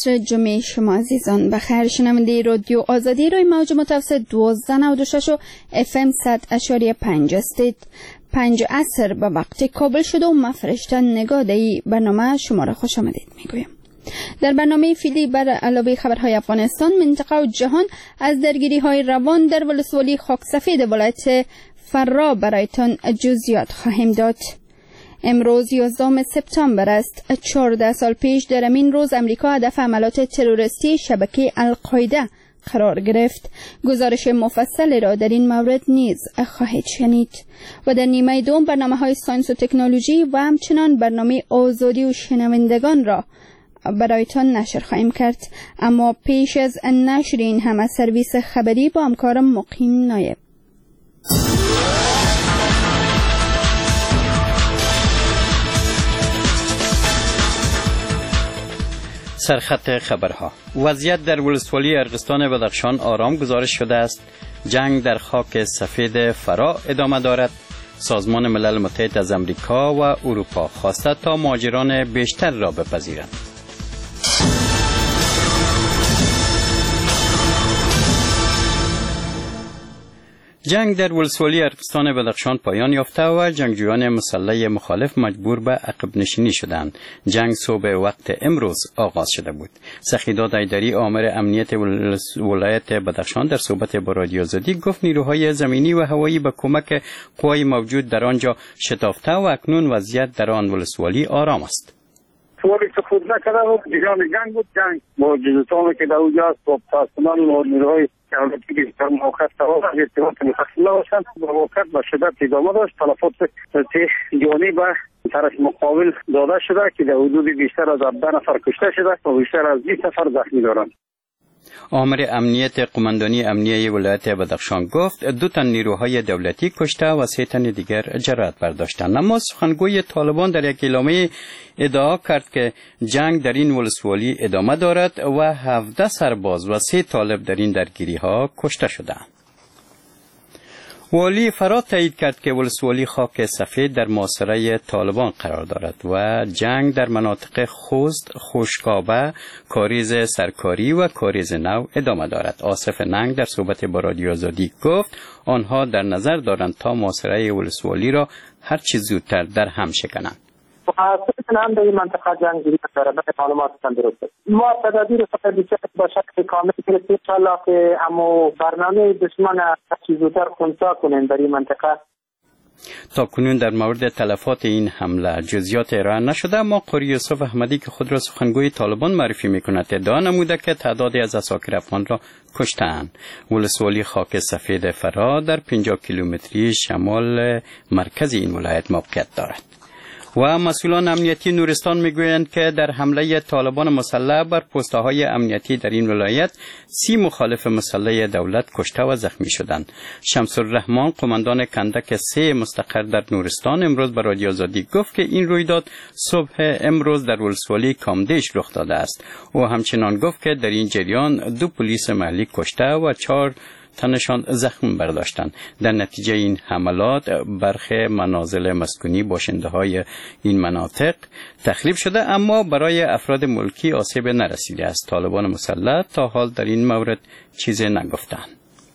عصر جمعه شما عزیزان بخیر. شنونده رادیو آزادی روی موج متوسط 1296 و FM 100.5 هستید. 5 عصر به وقت کابل شده و مفرشته نگادهی برنامه شما را خوش آمدید میگویم. در برنامه فیدی بر علاوه خبرهای افغانستان، منطقه و جهان از درگیری های روان در ولسوالی خاک سفید ولایت فرا برایتان جزئیات خواهیم داد. امروز 11 سپتامبر است. 14 سال پیش در همین روز امریکا هدف حملات تروریستی شبکه القاعده قرار گرفت. گزارش مفصل را در این مورد نیز خواهید شنید و در نیمه دوم برنامه‌های ساینس و تکنولوژی و همچنان برنامه آزادی و شنوندگان را برایتان نشر خواهیم کرد. اما پیش از نشر این همه سرویس خبری با همکارم مقیم نایب. سرخط خبرها. وضعیت در ولسوالی ارغستان بدخشان آرام گزارش شده است. جنگ در خاک سفید فرا ادامه دارد. سازمان ملل متحد از امریکا و اروپا خواسته تا مهاجران بیشتر را بپذیرند. جنگ در ولسوالی ارغستان بدخشان پایان یافته و جنگجویان مسلح مخالف مجبور به عقب نشینی شدند. جنگ صبح وقت امروز آغاز شده بود. سخیداد ایدری آمر امنیت ولایت بدخشان در صحبت با رادیو آزادی گفت نیروهای زمینی و هوایی به کمک قوای موجود در آنجا شتافته و اکنون وضعیت در آن ولسوالی آرام است. سوالی که خود نکرده بود جریان جنگ بود. جنگ با جزوتانی که در اونجا است و پاسداران و نیروهای دولتی که در موقع تمام ارتباط مفصل داشتند با موقع به شدت ادامه داشت. تلفات جانی به طرف مقابل داده شده که در حدود بیشتر از 17 نفر کشته شده و بیشتر از 20 نفر زخمی دارند. آمر امنیت قماندانی امنیه ولایت بدخشان گفت 2 تن نیروهای دولتی کشته و 3 تن دیگر جراحت برداشتند. اما سخنگوی طالبان در یک اعلامیه ادعا کرد که جنگ در این ولسوالی ادامه دارد و 17 سرباز و 3 طالب در این درگیری ها کشته شدند. والی فرا تایید کرد که ولسوالی خاک سفید در محاصره طالبان قرار دارد و جنگ در مناطق خوست، خوشکابه، کاریز سرکاری و کاریز نو ادامه دارد. آصف ننگ در صحبت با رادیو آزادی گفت آنها در نظر دارند تا محاصره ولسوالی را هر چه زودتر در هم شکنند. هم در این منطقه جنگجویی داره. به معلومات درسته ما تدابیر خودت با شکل کامل گرفتیم انشالله که اما برنامه دشمن هرچی زودتر خنثی کنیم در این منطقه. تا کنون در مورد تلفات این حمله جزئیات ارائه نشده، اما قاری یوسف احمدی که خود را سخنگوی طالبان معرفی میکند ادعا نموده که تعدادی از عساکر افغان را کشتند. ولسوالی خاک سفید فرا در 50 کیلومتری شمال مرکز این ولایت موقعیت دارد. و مسئولان امنیتی نورستان میگویند که در حمله طالبان مسلح بر پست‌های امنیتی در این ولایت 30 مخالف مسلح دولت کشته و زخمی شدند. شمس الرحمن قماندان کندک 3 مستقر در نورستان امروز به رادیو آزادی گفت که این رویداد صبح امروز در ولسوالی کامدیش رخ داده است. او همچنان گفت که در این جریان 2 پلیس محلی کشته و 4 تنشان زخم برداشتند. در نتیجه این حملات برخی منازل مسکونی باشنده های این مناطق تخریب شده، اما برای افراد ملکی آسیب نرسیده است. طالبان مسلح تا حال در این مورد چیزی نگفتند.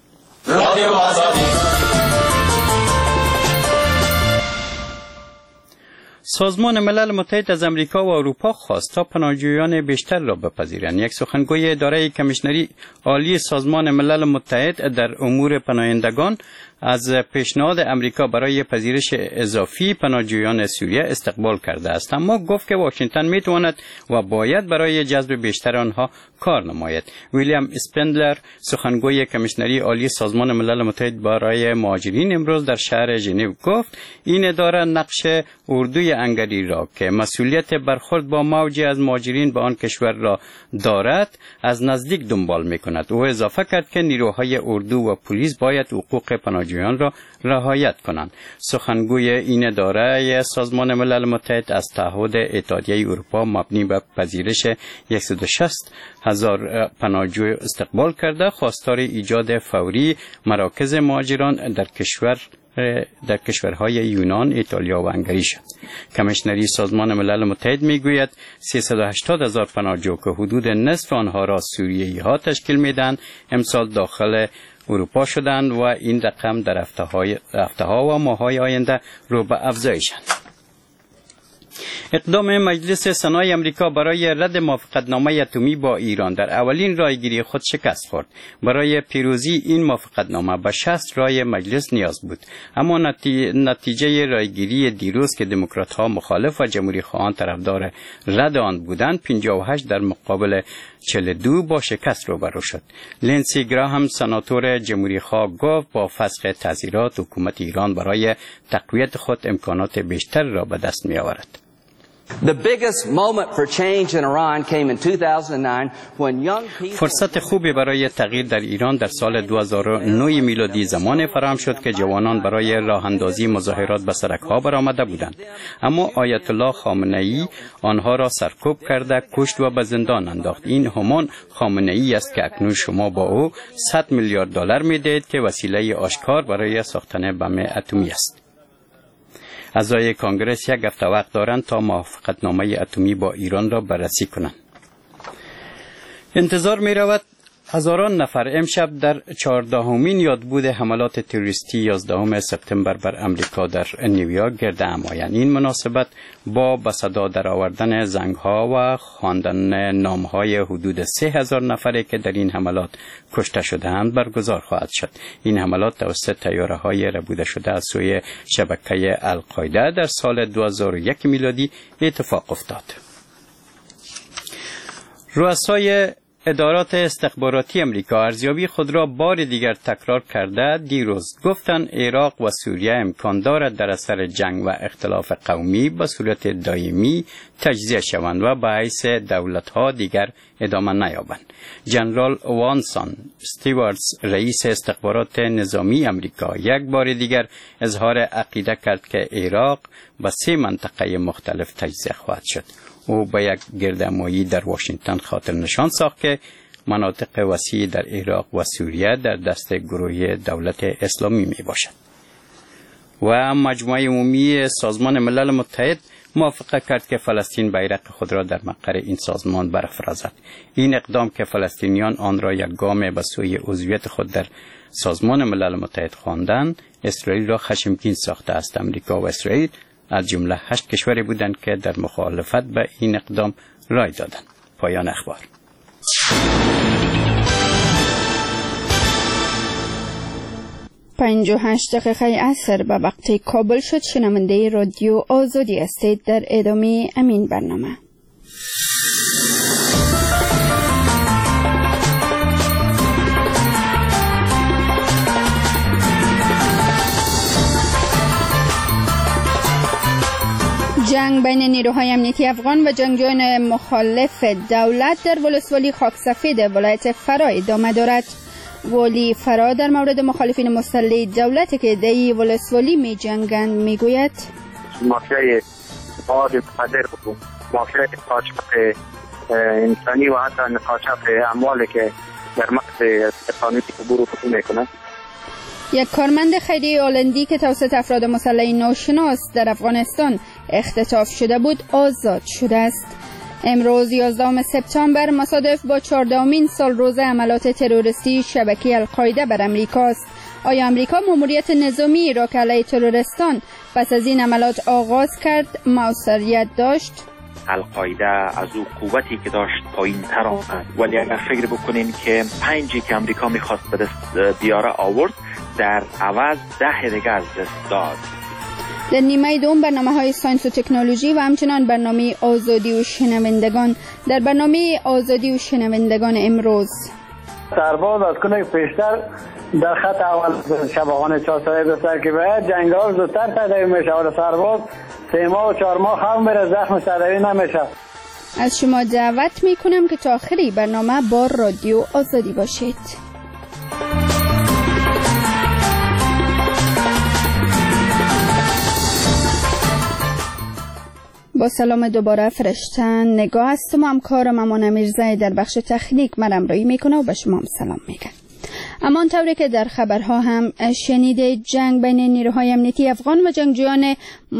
سازمان ملل متحد از امریکا و اروپا خواست تا پناهجویان بیشتر را بپذیرند. یک سخنگوی اداره کمیشنری عالی سازمان ملل متحد در امور پناهندگان از پیشنهاد امریکا برای پذیرش اضافی پناهجویان سوریه استقبال کرده است، اما گفت که واشنگتن میتواند و باید برای جذب بیشتر آنها کار نماید. ویلیام اسپندلر سخنگوی کمیشنری عالی سازمان ملل متحد برای مهاجرین امروز در شهر ژنو گفت این اداره نقش اردوی انگلی را که مسئولیت برخورد با موجی از مهاجرین به آن کشور را دارد از نزدیک دنبال میکند. او اضافه کرد که نیروهای اردو و پلیس باید حقوق پناهجویان پناهجویان را رعایت کنند. سخنگوی این اداره سازمان ملل متحد از تعهد اتحادیه اروپا مبنی بر پذیرش 160,000 پناهجوی استقبال کرده خواستار ایجاد فوری مراکز مهاجران در کشورهای یونان، ایتالیا و هنگری شد. کمیشنری سازمان ملل متحد میگوید 380,000 پناهجو که حدود نصف آنها را سوریایی ها تشکیل میدن امسال داخل اروپا شدند و این رقم در هفته‌ها و ماه‌های آینده رو به افزایش است. اقدام مجلس سنای امریکا برای رد موافقتنامه اتمی با ایران در اولین رایگیری خود شکست خورد. برای پیروزی این موافقتنامه به 60 رای مجلس نیاز بود، اما نتیجه رایگیری دیروز که دموکرات‌ها مخالف و جمهوری خواهان طرفدار رد آن بودند 58 در مقابل 42 با شکست روبرو شد. لینسی گراهام سناتور جمهوری خواه گفت با فسخ تعزیرات حکومت ایران برای تقویت خود امکانات بیشتر را به دست می آورد. فرصت خوبی برای تغییر در ایران در سال 2009 میلادی زمان فراهم شد که جوانان برای راه اندازی مظاهرات به سرک‌ها برآمده بودند، اما آیت الله خامنه‌ای آنها را سرکوب کرده کشت و به زندان انداخت. این همان خامنه‌ای است که اکنون شما با او 100 میلیارد دلار می‌دهید که وسیله آشکار برای ساختن بم اتمی است. اعضای کانگرس یک هفته وقت دارند تا موافقتنامه اتمی با ایران را بررسی کنند. انتظار می رود هزاران نفر امشب در 14مین یادبود حملات تروریستی 11 سپتامبر بر امریکا در نیویورک گرد هم آیند. این مناسبت با به صدا در آوردن زنگ‌ها و خواندن نام‌های حدود 3000 نفری که در این حملات کشته شده‌اند برگزار خواهد شد. این حملات توسط طیاره‌های ربوده شده از سوی شبکه القاعده در سال 2001 میلادی اتفاق افتاد. رؤسای ادارات استخباراتی امریکا ارزیابی خود را بار دیگر تکرار کرده دیروز گفتند عراق و سوریه امکان دارد در اثر جنگ و اختلاف قومی به صورت دائمی تجزیه شوند و به حیث دولت‌ها دیگر ادامه نیابند. جنرال وانسون استیواردز رئیس استخبارات نظامی امریکا یک بار دیگر اظهار عقیده کرد که عراق به 3 منطقه مختلف تجزیه خواهد شد. او به یک گردهمایی در واشنگتن خاطر نشان ساخت که مناطق وسیع در عراق و سوریه در دست گروه دولت اسلامی می باشد. و مجمع عمومی سازمان ملل متحد موافقه کرد که فلسطین بیرق خود را در مقر این سازمان برافرازد. این اقدام که فلسطینیان آن را یک گام به سوی عضویت خود در سازمان ملل متحد خواندند، اسرائیل را خشمگین ساخته است. امریکا و اسرائیل از جمله 8 کشوری بودند که در مخالفت به این اقدام رای دادند. پایان اخبار. 58 دقیقه عصر به وقت کابل شد. شنونده رادیو آزادی هستید. در ادامه امین برنامه جنگ بین نیروهای امنیتی افغان و جنگجویان مخالف دولت در ولسوالی خاکسفید ولایت فرا ادامه دارد. والی فرا در مورد مخالفین مسلح دولت که در ولسوالی می جنگند می گوید مافیای مواد مخدر و مافیای قاچاق انسانی و حتی قاچاق اموالی که در مقصد قانونی عبور می کنند. یک کارمند خیریه هلندی که توسط افراد مسلح ناشناس در افغانستان اختطاف شده بود آزاد شده است. امروز 11 سپتامبر مصادف با 14مین سالروز حملات تروریستی شبکه القاعده بر امریکا است. آیا امریکا ماموریت نظامی را که علیه تروریستان پس از این حملات آغاز کرد موثریت داشت؟ القاعده از او قوتی که داشت پایین تر آمد، ولی اگر فکر بکنیم که 5 که امریکا میخواست به دست بیاره آورد، در عوض 10 دیگه از دست داد. در نیمه دوم برنامه‌های ساینس و تکنولوژی و همچنان برنامه آزادی و شنوندگان. در برنامه آزادی و شنوندگان امروز سرباز از کنه پیشتر در خط اول شباهان 4 ساله بسر که باید جنگال زودتر تداوی میشه و سرباز 3 ماه و 4 ماه هم میره زخم تداوی نمیشه. از شما دعوت میکنم که تا آخری برنامه با رادیو آزادی باشید. با سلام دوباره فرشتن نگاه هستم. همکارم امان میرزایی در بخش تکنیک من همراهی میکنه و به شما هم سلام میگه. اما طوری که در خبرها هم شنیده، جنگ بین نیروهای امنیتی افغان و جنگجویان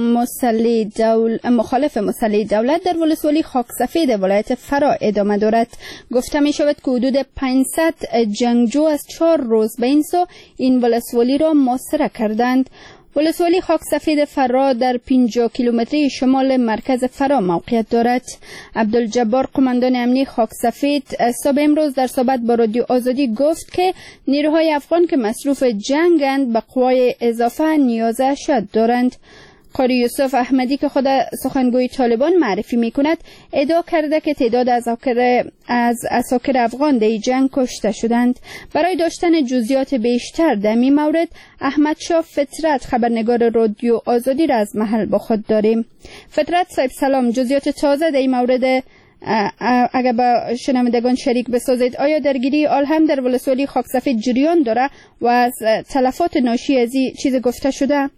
مخالف مسلح دولت در ولسوالی خاکسفید ولایت فرا ادامه دارد. گفته می شود که حدود 500 جنگجو از 4 روز به این سو این ولسوالی را محاصره کردند. ولسوالی خاکسفید فرا در 50 کیلومتری شمال مرکز فرا موقعیت دارد. عبدالجبار قماندان امنی خاکسفید صبح امروز در صحبت با رادیو آزادی گفت که نیروهای افغان که مصروف جنگند به قوای اضافه نیاز اشد دارند. قاری یوسف احمدی که خود سخنگوی طالبان معرفی می کند ادعا کرده که تعداد از عساکر افغان در جنگ کشته شدند. برای داشتن جزئیات بیشتر در این مورد احمد شاه فطرت خبرنگار رادیو آزادی را از محل با خود داریم. فطرت صاحب سلام، جزئیات تازه در این مورد اگر با شنوندگان شریک بسازید. آیا درگیری آل هم در ولسوالی خاکسفید جریان داره و از تلفات ناشی از این چیز گفته شده؟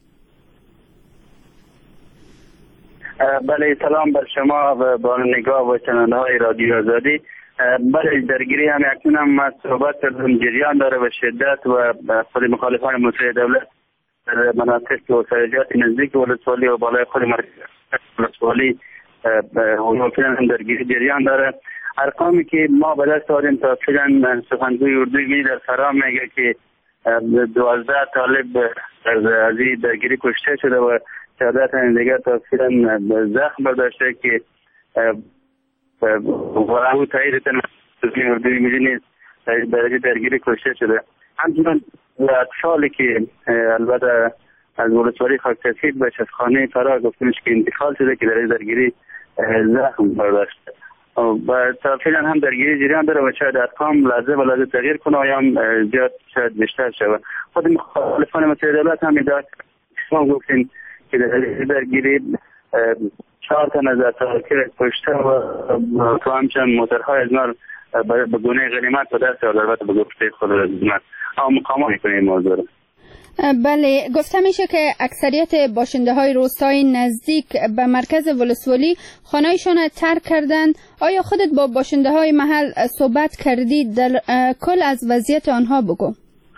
بله، سلام بر شما و با نگاه و شنونده های رادیو آزادی. بله، درگیری هم اکنون هم صحبت کردم جریان داره و شدت و خود مخالفان مسلح دولت در مناطق و سرجات نزدیک ولسوالی و بالای خود مرکز ولسوالی فعلا هم درگیری جریان داره. ارقامی که ما به دست آوردیم تا فعلا سخنگوی اردوی در فرا میگه که 12 طالب از این درگیری کشته شده و 14 تن دیگر تفصیلا زخم برداشته که او تایید تنظیم اردوی میدونید درجه درگیری کشته شده. همچنان اطفالی که البته از ولسوالی خاکسفید به شفاخانه فرا گفتنش که انتقال شده که درجه درگیری زخم برداشته و فعلا هم درگیری جریان داره و شاید ارقام لحظه تغییر کنه و هم زیاد شاید بیشتر شود. خود مخالفان مسلح دولت هم ادعا گفتین که درگیری 4 تن از عساکر کشته و تو همچنان موترهای از نار به گونه غنیمت به دست آورده. البته به گفته خود رزمت اما مقاومت میکنه این موضوع رو. بله، گفته میشه که اکثریت باشنده های روستای نزدیک به مرکز ولسوالی خانه‌ایشان را ترک کردند. آیا خودت با باشنده های محل صحبت کردی؟ در کل از وضعیت آنها بگو.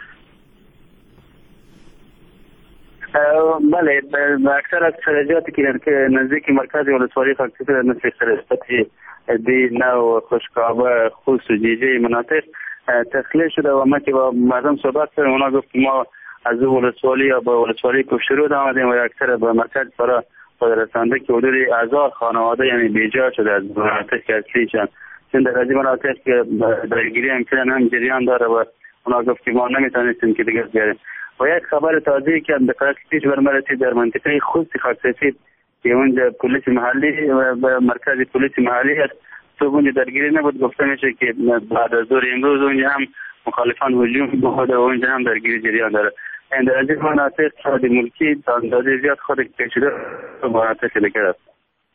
بله، اکثر از خرجاتی که نزدیک مرکز ولسوالی خاکسفید مثل خرجاتی دی نو خوشکابه خوست و جیجه مناطق تخلیه شده و ما که با مردم صحبت کردیم اونا گفت ما از ولسوالی یا با ولسوالی کفشرود آمدیم و اکثر به مرکز فرا خود رسانده که حدود 1000 خانواده یعنی بیجا شده از مناطق اصلیشان. چون در از این مناطق که درگیری هم جریان داره و اونا گفت که ما نمیتونستیم که دیگه بیاریم. و یک خبر تازه‌ای که دقیقاً پیش بر من رسید در منطقه خوست خاکسفید که اونجا پلیس محلی و مرکز پلیس محلی است تو اونجا درگیری نبود. گفته میشه که بعد از ظهر امروز اونجا هم مخالفان هجوم بوده و اونجا هم درگیری جریان داره. این در از این مناطق شهر ملکی تا اندازه زیاد خود کشیده و مناطق دیگر است.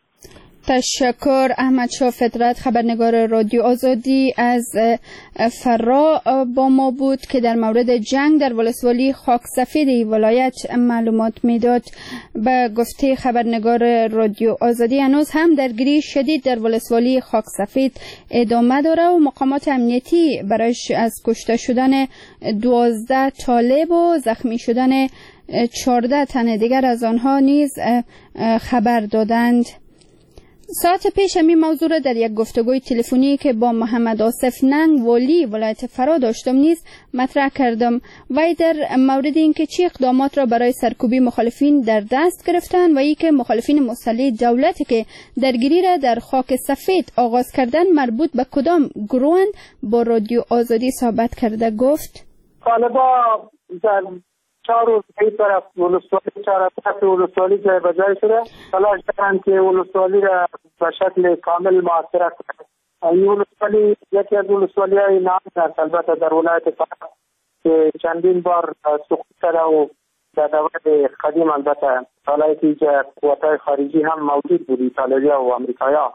تشکر. احمد شاه فطرت خبرنگار رادیو آزادی از فرا با ما بود که در مورد جنگ در ولسوالی خاکسفید ولایت معلومات میداد. به گفته خبرنگار رادیو آزادی هنوز هم درگیری شدید در ولسوالی خاکسفید ادامه داره و مقامات امنیتی برایش از کشته شدن 12 طالب و زخمی شدن 14 تن دیگر از آنها نیز خبر دادند. ساعت پیش همین موضوع را در یک گفتگوی تلفنی که با محمد آصف ننگ والی ولایت فرا داشتم نیز مطرح کردم. وی در مورد اینکه چه اقدامات را برای سرکوبی مخالفین در دست گرفتند و اینکه مخالفین مسلح دولتی که درگیری را در خاک سفید آغاز کردن مربوط به کدام گروهند با رادیو آزادی صحبت کرده گفت طالبا در 4 روز این طرف ولسوالی 4 طرف ولسوالی جای بجای شده تلاش دارند که ولسوالی را به شکل کامل محاصره کنند. این ولسوالی یکی از ولسوالی های نام است البته در ولایت فرا که چندین بار سقوط کرده و در دوران قدیم البته سالهایی که قوت‌های خارجی هم موجود بود ایتالیا و امریکایا،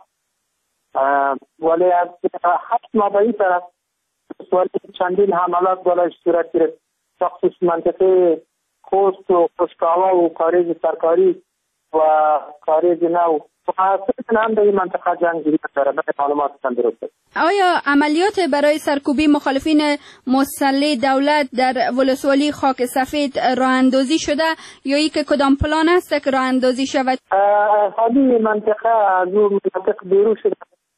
ولی از 8 ماه به این طرف ولسوالی چندین حملات بالایش صورت گرفت. خصوص منطقه خوست و خوشکاوا و کاریز سرکاری و خارج نو خصوصا هم در این منطقه جنگجویی داره. به معلومات درسته. آیا عملیات برای سرکوبی مخالفین مسلح دولت در ولسوالی خاک سفید راه اندازی شده یا ای که کدام پلان است که راه اندازی شود؟ حالی منطقه از اون منطقه بیرون شده.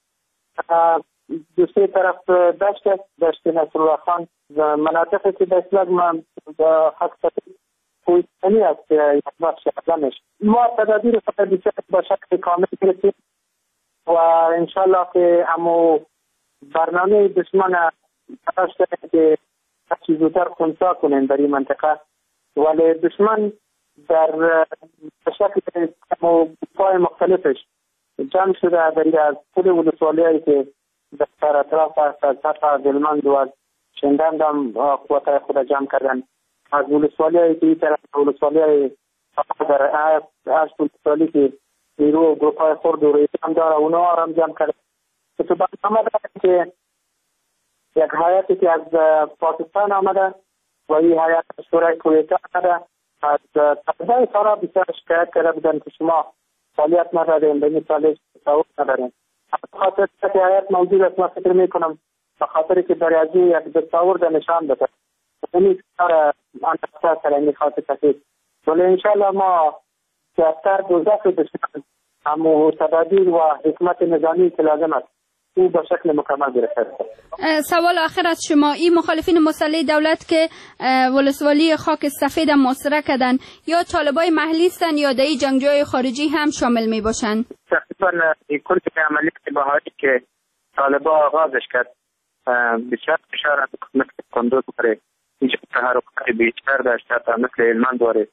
دو سه طرف دشت نصرالله خان مناطقی که به اصطلاح خاک سفید کوهستانی است یک بخش اقلامش. ما تدابیر فقط با شکل کامل گرفتیم و انشالله که همو برنامه دشمن تلاش کرده که هرچی زودتر خنثی کنیم در این منطقه، ولی دشمن در شکل پای مختلفش جمع شده در از خود ولسوالی‌هایی که در اطراف است، از حتی دلمند و از شندند هم قوتای خود جمع کردن، از ولسوالی‌هایی که این طرف ولسوالی‌های در هر ولسوالی که نیرو و گروپ‌های خرد و ریتم داره اونا هم جمع کردن. تو برنامه داره که یک حیاتی که از پاکستان آمده و این حیات شورای کویتا آمده از طبعه سارا بسیار شکایت کرده بودن که شما فعالیت نداریم، به این سالش تصور نداریم. از خاطر که حیات موجود است ما فکر میکنم به خاطر که در از این یک تصور در نشان بده این کار انتقصه سر این خاطر تکید. ولی انشاءالله ما که افتر دوزخ دشمن همو تدابیر و حکمت نظامی که لازم است او با شکل مکمل گرفته. سوال آخر از شما، این مخالفین مسلح دولت که ولسوالی خاک سفید محاصره کردن یا طالبای محلی هستند یا دایی جنگجوی خارجی هم شامل می باشند؟ تقریبا کل عملیات بهایی که طالبا آغازش کرد بسیار فشار از حکومت کندوز داره، اینجا تحرکات بیشتر داشته تا مثل هلمند داره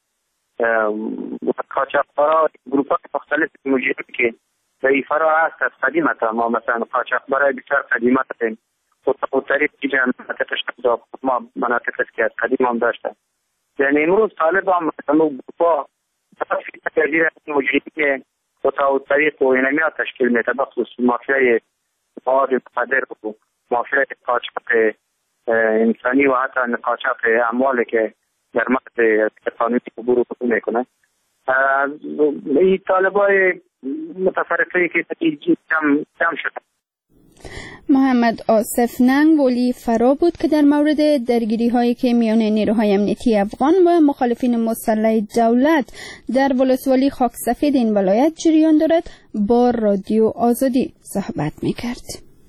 و قاچاقبرا گروپ‌های مختلف موجود که در این فرا هست از قدیمت. ما مثلا قاچاقبرای بسیار قدیمت هستیم و طریق دیگه مناطقش ما مناطق است که از قدیم هم داشته. یعنی امروز طالب هم گروپ‌ها تفصیل تغییر موجودی که و طریق و اینمیات تشکیل میده، بخصوص مافیای مواد مخدر و مافیای قاچاق انسانی و حتی قاچاق اموالی که در مرز قانونی عبور و خطو میکنه. این طالبای متفرقه که جمع شده. محمد آصف ننگ ولی فرا بود که در مورد درگیری هایی که میان نیروهای امنیتی افغان و مخالفین مسلح دولت در ولسوالی خاک سفید این ولایت جریان دارد با رادیو آزادی صحبت میکرد.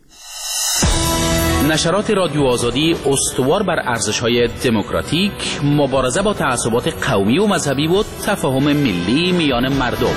نشرات رادیو آزادی استوار بر ارزش‌های دموکراتیک، مبارزه با تعصبات قومی و مذهبی و تفاهم ملی میان مردم.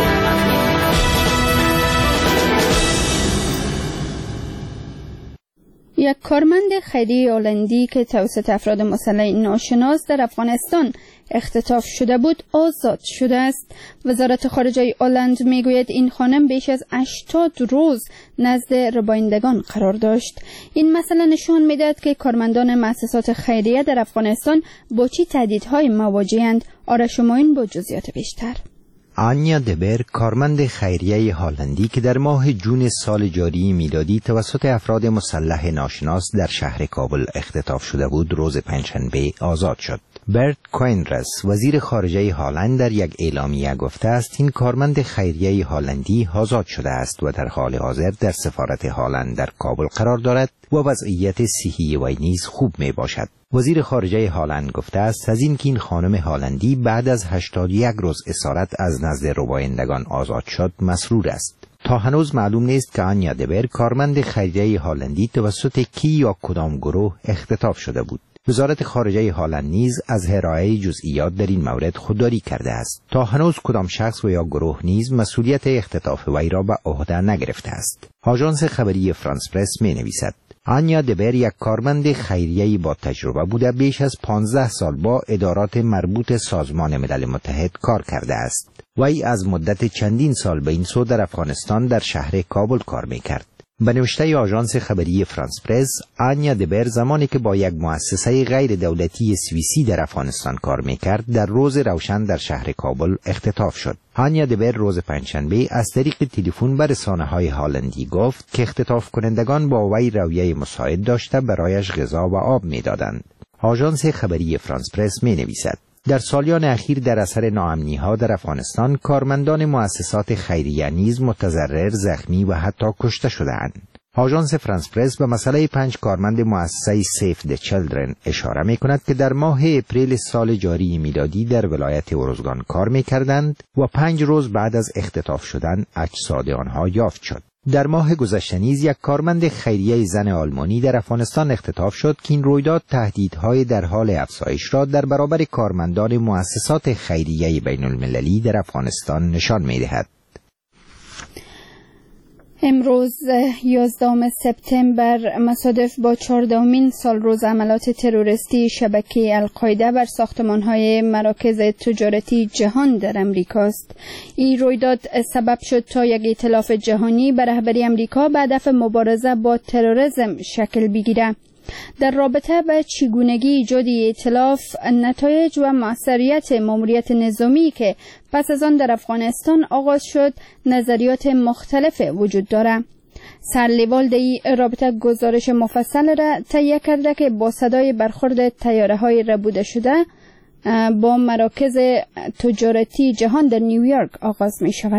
یک کارمند خیریه هلندی که توسط افراد مسلح ناشناس در افغانستان اختطاف شده بود آزاد شده است. وزارت خارجه هلند میگوید این خانم بیش از 80 روز نزد ربایندگان قرار داشت. این مسئله نشان میدهد که کارمندان مؤسسات خیریه در افغانستان با چه تهدیدهای مواجه‌اند. آرش معین با جزئیات بیشتر. آنیا دبر، کارمند خیریه هلندی که در ماه جون سال جاری میلادی توسط افراد مسلح ناشناس در شهر کابل اختطاف شده بود، روز پنجشنبه آزاد شد. برت کوینرس، وزیر خارجه هلند، در یک اعلامیه گفته است این کارمند خیریه هلندی آزاد شده است و در حال حاضر در سفارت هلند در کابل قرار دارد و وضعیت صحی وی نیز خوب می باشد. وزیر خارجه هلند گفته است از اینکه این خانم هلندی بعد از 81 روز اسارت از نزد ربایندگان آزاد شد مسرور است. تا هنوز معلوم نیست که آنیا دبر، کارمند خیریه هلندی، توسط کی یا کدام گروه اختطاف شده بود. وزارت خارجه هلند نیز از ارائه جزئیات در این مورد خودداری کرده است. تا هنوز کدام شخص و یا گروه نیز مسئولیت اختطاف وی را به عهده نگرفته است. آژانس خبری فرانس پرس می‌نویسد آنیا دبر یک کارمند خیریه با تجربه بوده بیش از 15 سال با ادارات مربوط سازمان ملل متحد کار کرده است. وی از مدت چندین سال به این سو در افغانستان در شهر کابل کار می‌کرد. به نوشته آژانس خبری فرانس پرس، آنیا دبر زمانی که با یک مؤسسه غیر دولتی سوئیسی در افغانستان کار میکرد در روز روشن در شهر کابل اختطاف شد. آنیا دبر روز پنجشنبه از طریق تلفن به رسانه‌های هلندی گفت که اختطاف کنندگان با وی رویه مساعد داشته برایش غذا و آب میدادند. آژانس خبری فرانس پرس می نویسد در سالیان اخیر در اثر ناامنی‌ها در افغانستان کارمندان مؤسسات خیریه نیز متضرر، زخمی و حتی کشته شده‌اند. آژانس فرانس پرس به مسئله 5 کارمند مؤسسه سیف د چیلدرن اشاره می‌کند که در ماه اپریل سال جاری میلادی در ولایت اروزگان کار می‌کردند و 5 روز بعد از اختطاف شدن اجساد آنها یافت شد. در ماه گذشته نیز یک کارمند خیریه زن آلمانی در افغانستان اختطاف شد که این رویداد تهدیدهای در حال افزایش را در برابر کارمندان مؤسسات خیریه بین المللی در افغانستان نشان می‌دهد. امروز 11 سپتامبر مصادف با 14مین سالروز عملات تروریستی شبکه القاعده بر ساختمان‌های مراکز تجارتی جهان در امریکاست. این رویداد سبب شد تا یک ائتلاف جهانی به رهبری امریکا به هدف مبارزه با تروریسم شکل بگیرد. در رابطه به چگونگی ایجاد ائتلاف، نتایج و موثریت ماموریت نظامی که پس از آن در افغانستان آغاز شد، نظریات مختلف وجود دارد. سرلیوال در این رابطه گزارش مفصل را تهیه کرده که با صدای برخورد طیاره‌های ربوده شده با مراکز تجارتی جهان در نیویورک آغاز می شود.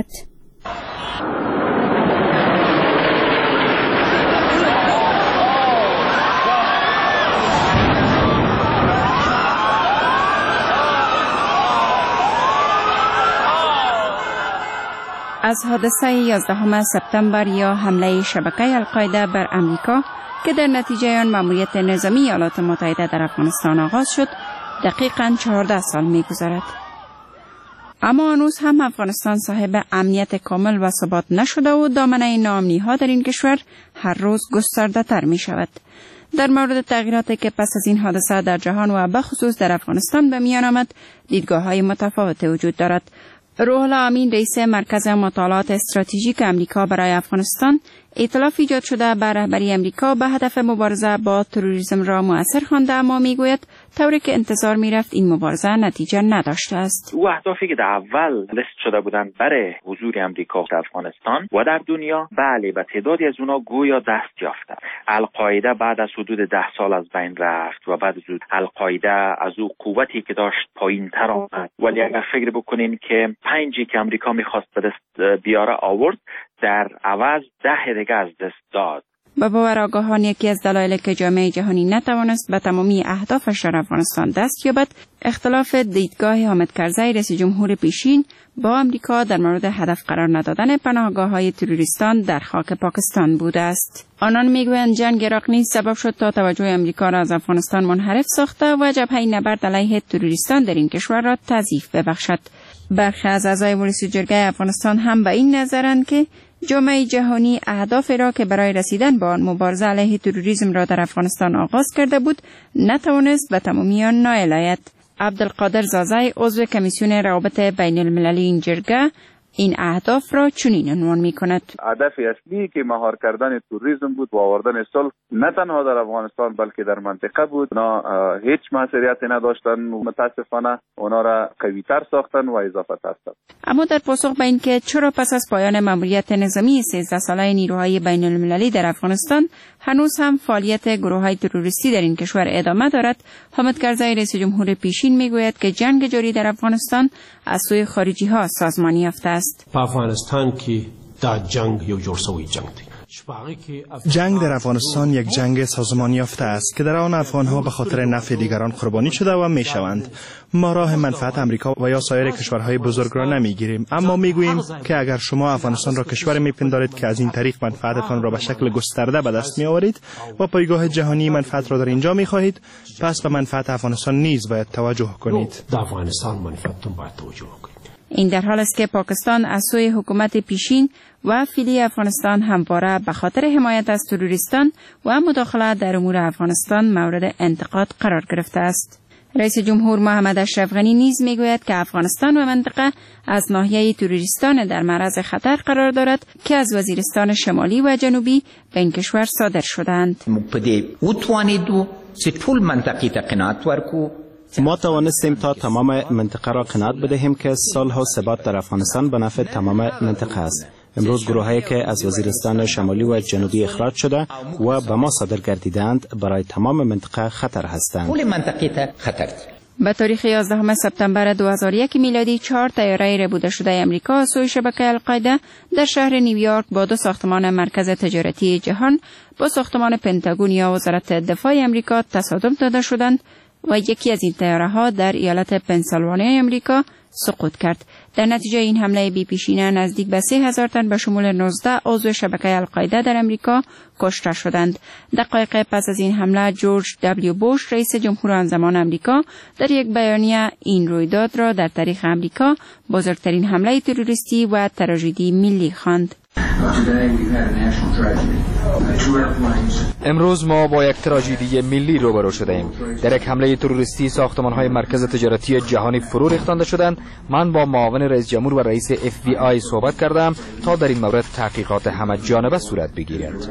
از حادثه 11 سپتامبر یا حمله شبکه القاعده بر امریکا که در نتیجه آن ماموریت نظامی ایالات متحده در افغانستان آغاز شد، دقیقاً 14 سال می‌گذرد. اما هنوز هم افغانستان صاحب امنیت کامل و ثبات نشده و دامنه ناامنی‌ها در این کشور هر روز گسترده‌تر می‌شود. در مورد تغییراتی که پس از این حادثه در جهان و به خصوص در افغانستان به میان آمد، دیدگاه‌های متفاوت وجود دارد. روح الله امین، رئیس مرکز مطالعات استراتژیک امریکا برای افغانستان، ائتلاف ایجاد شده به رهبری امریکا به هدف مبارزه با تروریسم را مؤثر خوانده، اما میگوید طوری که انتظار میرفت این مبارزه نتیجه نداشته است. او اهدافی که در اول لیست شده بودند برای حضور امریکا در افغانستان و در دنیا، بله، به تعدادی از اونا گویا دست یافته. القاعده بعد از حدود 10 سال از بین رفت و بعد از القاعده از او قوتی که داشت پایین‌تر آمد. ولی اگر فکر بکنین که 5 که امریکا می‌خواست به دست بیاره آورد، در عوض 10 دیگه از دست داد. به باور آگاهان یکی از دلایلی که جامعه جهانی نتوانست به تمامی اهدافش در افغانستان دست یابد، اختلاف دیدگاه حامد کرزی رئیس جمهور پیشین با امریکا در مورد هدف قرار ندادن پناهگاه‌های تروریستان در خاک پاکستان بوده است. آنان میگویند جنگ عراق نیز سبب شد تا توجه امریکا را از افغانستان منحرف ساخته و جبهه نبرد علیه تروریستان در این کشور را تضعیف ببخشد. برخی از اعضای مجلس جرگه افغانستان هم به این نظرند که جامعه جهانی اهدافی را که برای رسیدن به آن مبارزه علیه تروریسم را در افغانستان آغاز کرده بود نتوانست به تمامی آن نائل آید. عبدالقادر زازای، عضو کمیسیون روابط بین المللی این جرگه، این اهداف را چنین عنوان می‌کند: هدف اصلی که مهار کردن توریسم بود و آوردن صلح نه تنها در افغانستان بلکه در منطقه بود. اونا هیچ موثریتی نداشتن، متاسفانه اونا را قوی‌تر ساختن و اضافه ساختن. اما در پاسخ به اینکه چرا پس از پایان ماموریت نظامی 13 ساله نیروهای بین المللی در افغانستان هنوز هم فعالیت گروه‌های تروریستی در این کشور ادامه دارد، حامد کرزی رئیس جمهور پیشین میگوید که جنگ جاری در افغانستان از سوی خارجی‌ها سازمانی یافته است. په افغانستان کې دا جنگ یو جوړ شوی جنگ دی. جنگ در افغانستان یک جنگ سازمانی یافته است که در آن افغان‌ها به خاطر نفع دیگران قربانی شده و می‌شوند. ما راه منفعت امریکا و یا سایر کشورهای بزرگ را نمی‌گیریم، اما می‌گوییم که اگر شما افغانستان را کشور می‌پندارید که از این طریق منفعتتان را به شکل گسترده به دست می‌آورید و پایگاه جهانی منفعت را در اینجا می‌خواهید، پس به منفعت افغانستان نیز باید توجه کنید. در افغانستان منفعتتون باید توجه کنید. این در حال است که پاکستان از سوی حکومت پیشین و فعلی افغانستان همواره به خاطر حمایت از تروریستان و مداخله در امور افغانستان مورد انتقاد قرار گرفته است. رئیس جمهور محمد اشرف غنی نیز میگوید که افغانستان و منطقه از ناحیه تروریستان در معرض خطر قرار دارد که از وزیرستان شمالی و جنوبی به این کشور صادر شدند. ما توانستیم تا تمام منطقه را قناعت بدهیم که صلح و ثبات در افغانستان به نفع تمام منطقه است. امروز گروهایی که از وزیرستان شمالی و جنوبی اخراج شده و به ما صادر گردیدند برای تمام منطقه خطر هستند. به تاریخ 11 سپتامبر 2001 میلادی 4 طیاره ربوده شده آمریکا سوی شبکه القاعده در شهر نیویورک با 2 ساختمان مرکز تجارتی جهان با ساختمان پنتاگون یا وزارت دفاع آمریکا تصادم داده شدند و یکی از این طیاره‌ها در ایالت پنسیلوانیا آمریکا سقوط کرد. در نتیجه این حمله بی پیشینه نزدیک به 3000 تن به شمول 19 عضو شبکه القاعده در آمریکا کشته شدند. دقایق پس از این حمله جورج دبلیو بوش رئیس جمهور آن زمان آمریکا در یک بیانیه این رویداد را در تاریخ آمریکا بزرگترین حمله تروریستی و تراژدی ملی خواند. امروز ما با یک تراژدی ملی روبرو شدیم. در یک حمله تروریستی ساختمان‌های مرکز تجارتی جهانی فرو ریختانده شدند. من با معاون رئیس جمهور و رئیس FBI صحبت کردم تا در این مورد تحقیقات همه جانبه صورت بگیرد.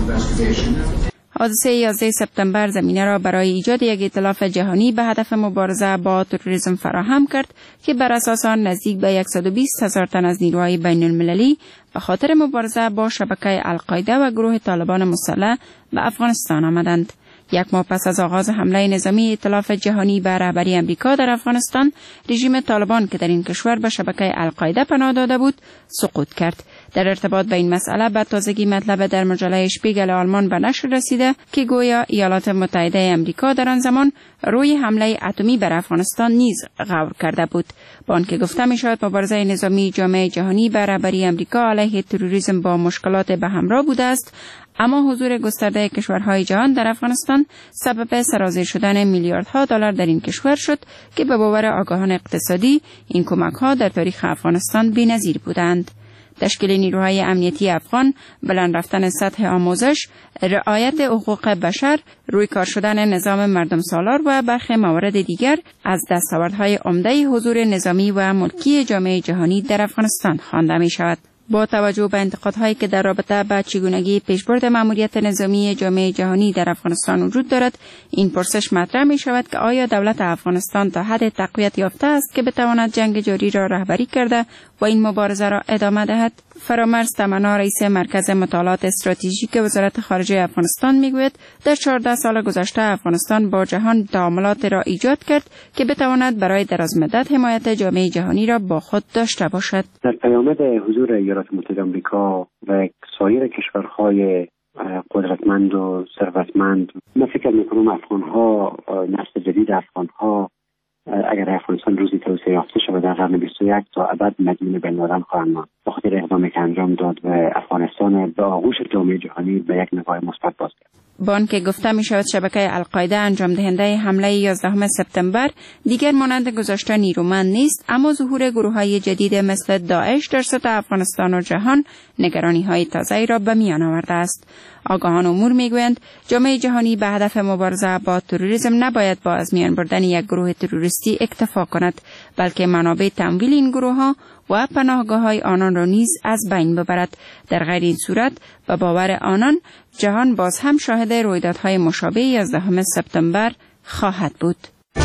حادثه 11 سپتامبر زمینه را برای ایجاد یک ائتلاف جهانی به هدف مبارزه با تروریسم فراهم کرد که بر اساس آن نزدیک به 120,000 تن از نیروهای بین المللی به خاطر مبارزه با شبکه القاعده و گروه طالبان مسلح به افغانستان آمدند. یک ماه پس از آغاز حمله نظامی ائتلاف جهانی به رهبری امریکا در افغانستان، رژیم طالبان که در این کشور به شبکه القاعده پناه داده بود، سقوط کرد. در ارتباط به این مسئله به تازگی مطلب در مجله شپیگل آلمان به نشر رسیده که گویا ایالات متحده امریکا در آن زمان روی حمله اتمی بر افغانستان نیز غور کرده بود. با آنکه گفته می‌شود مبارزه نظامی جامعه جهانی به رهبری امریکا علیه تروریسم با مشکلات به همراه بوده است، اما حضور گسترده کشورهای جهان در افغانستان سبب سرازیر شدن میلیاردها دلار در این کشور شد که به باور آگاهان اقتصادی این کمک‌ها در تاریخ افغانستان بی‌نظیر بودند. تشکیل نیروهای امنیتی افغان، بلند رفتن سطح آموزش، رعایت حقوق بشر، رویکار شدن نظام مردم سالار و برخی موارد دیگر از دستاوردهای عمده حضور نظامی و ملکی جامعه جهانی در افغانستان خوانده می‌شود. با توجه به انتقادهایی که در رابطه با چگونگی پیشبرد ماموریت نظامی جامعه جهانی در افغانستان وجود دارد، این پرسش مطرح می شود که آیا دولت افغانستان تا حد تقویت یافته است که بتواند جنگ جاری را رهبری کرده و این مبارزه را ادامه دهد؟ فرامرز تمنا، رئیس مرکز مطالعات استراتژیک وزارت خارجه افغانستان میگوید در 14 سال گذشته افغانستان با جهان تعاملات را ایجاد کرد که بتواند برای دراز مدت حمایت جامعه جهانی را با خود داشته باشد. در پیامد حضور ایالات متحده آمریکا و سایر کشورهای قدرتمند و ثروتمند، من فکر می‌کنم افغان‌ها، نسل جدید افغان‌ها اگر افغانستان روزی توسعه یافته شود در قرن 21 تا ابد مدیون بین‌الملل خواهند ماند. به خاطر اقدامی که انجام داد و افغانستان به آغوش جامعه جهانی به یک نگاه مثبت باز کرد. با آنکه گفته می شود شبکه القاعده انجام دهنده حمله 11 سپتامبر دیگر مانند گذشته نیرومند نیست، اما ظهور گروه‌های جدید مثل داعش در سطح افغانستان و جهان نگرانی‌های تازه‌ای را به میان آورده است. آگاهان امور میگویند جامعه جهانی به هدف مبارزه با تروریسم نباید با از میان بردن یک گروه تروریستی اکتفا کند، بلکه منابع تمویل این گروه‌ها و پناهگاه‌های آنان را نیز از بین ببرد. در غیر این صورت به باور آنان جهان باز هم شاهد رویدادهای مشابه 11 سپتامبر خواهد بود.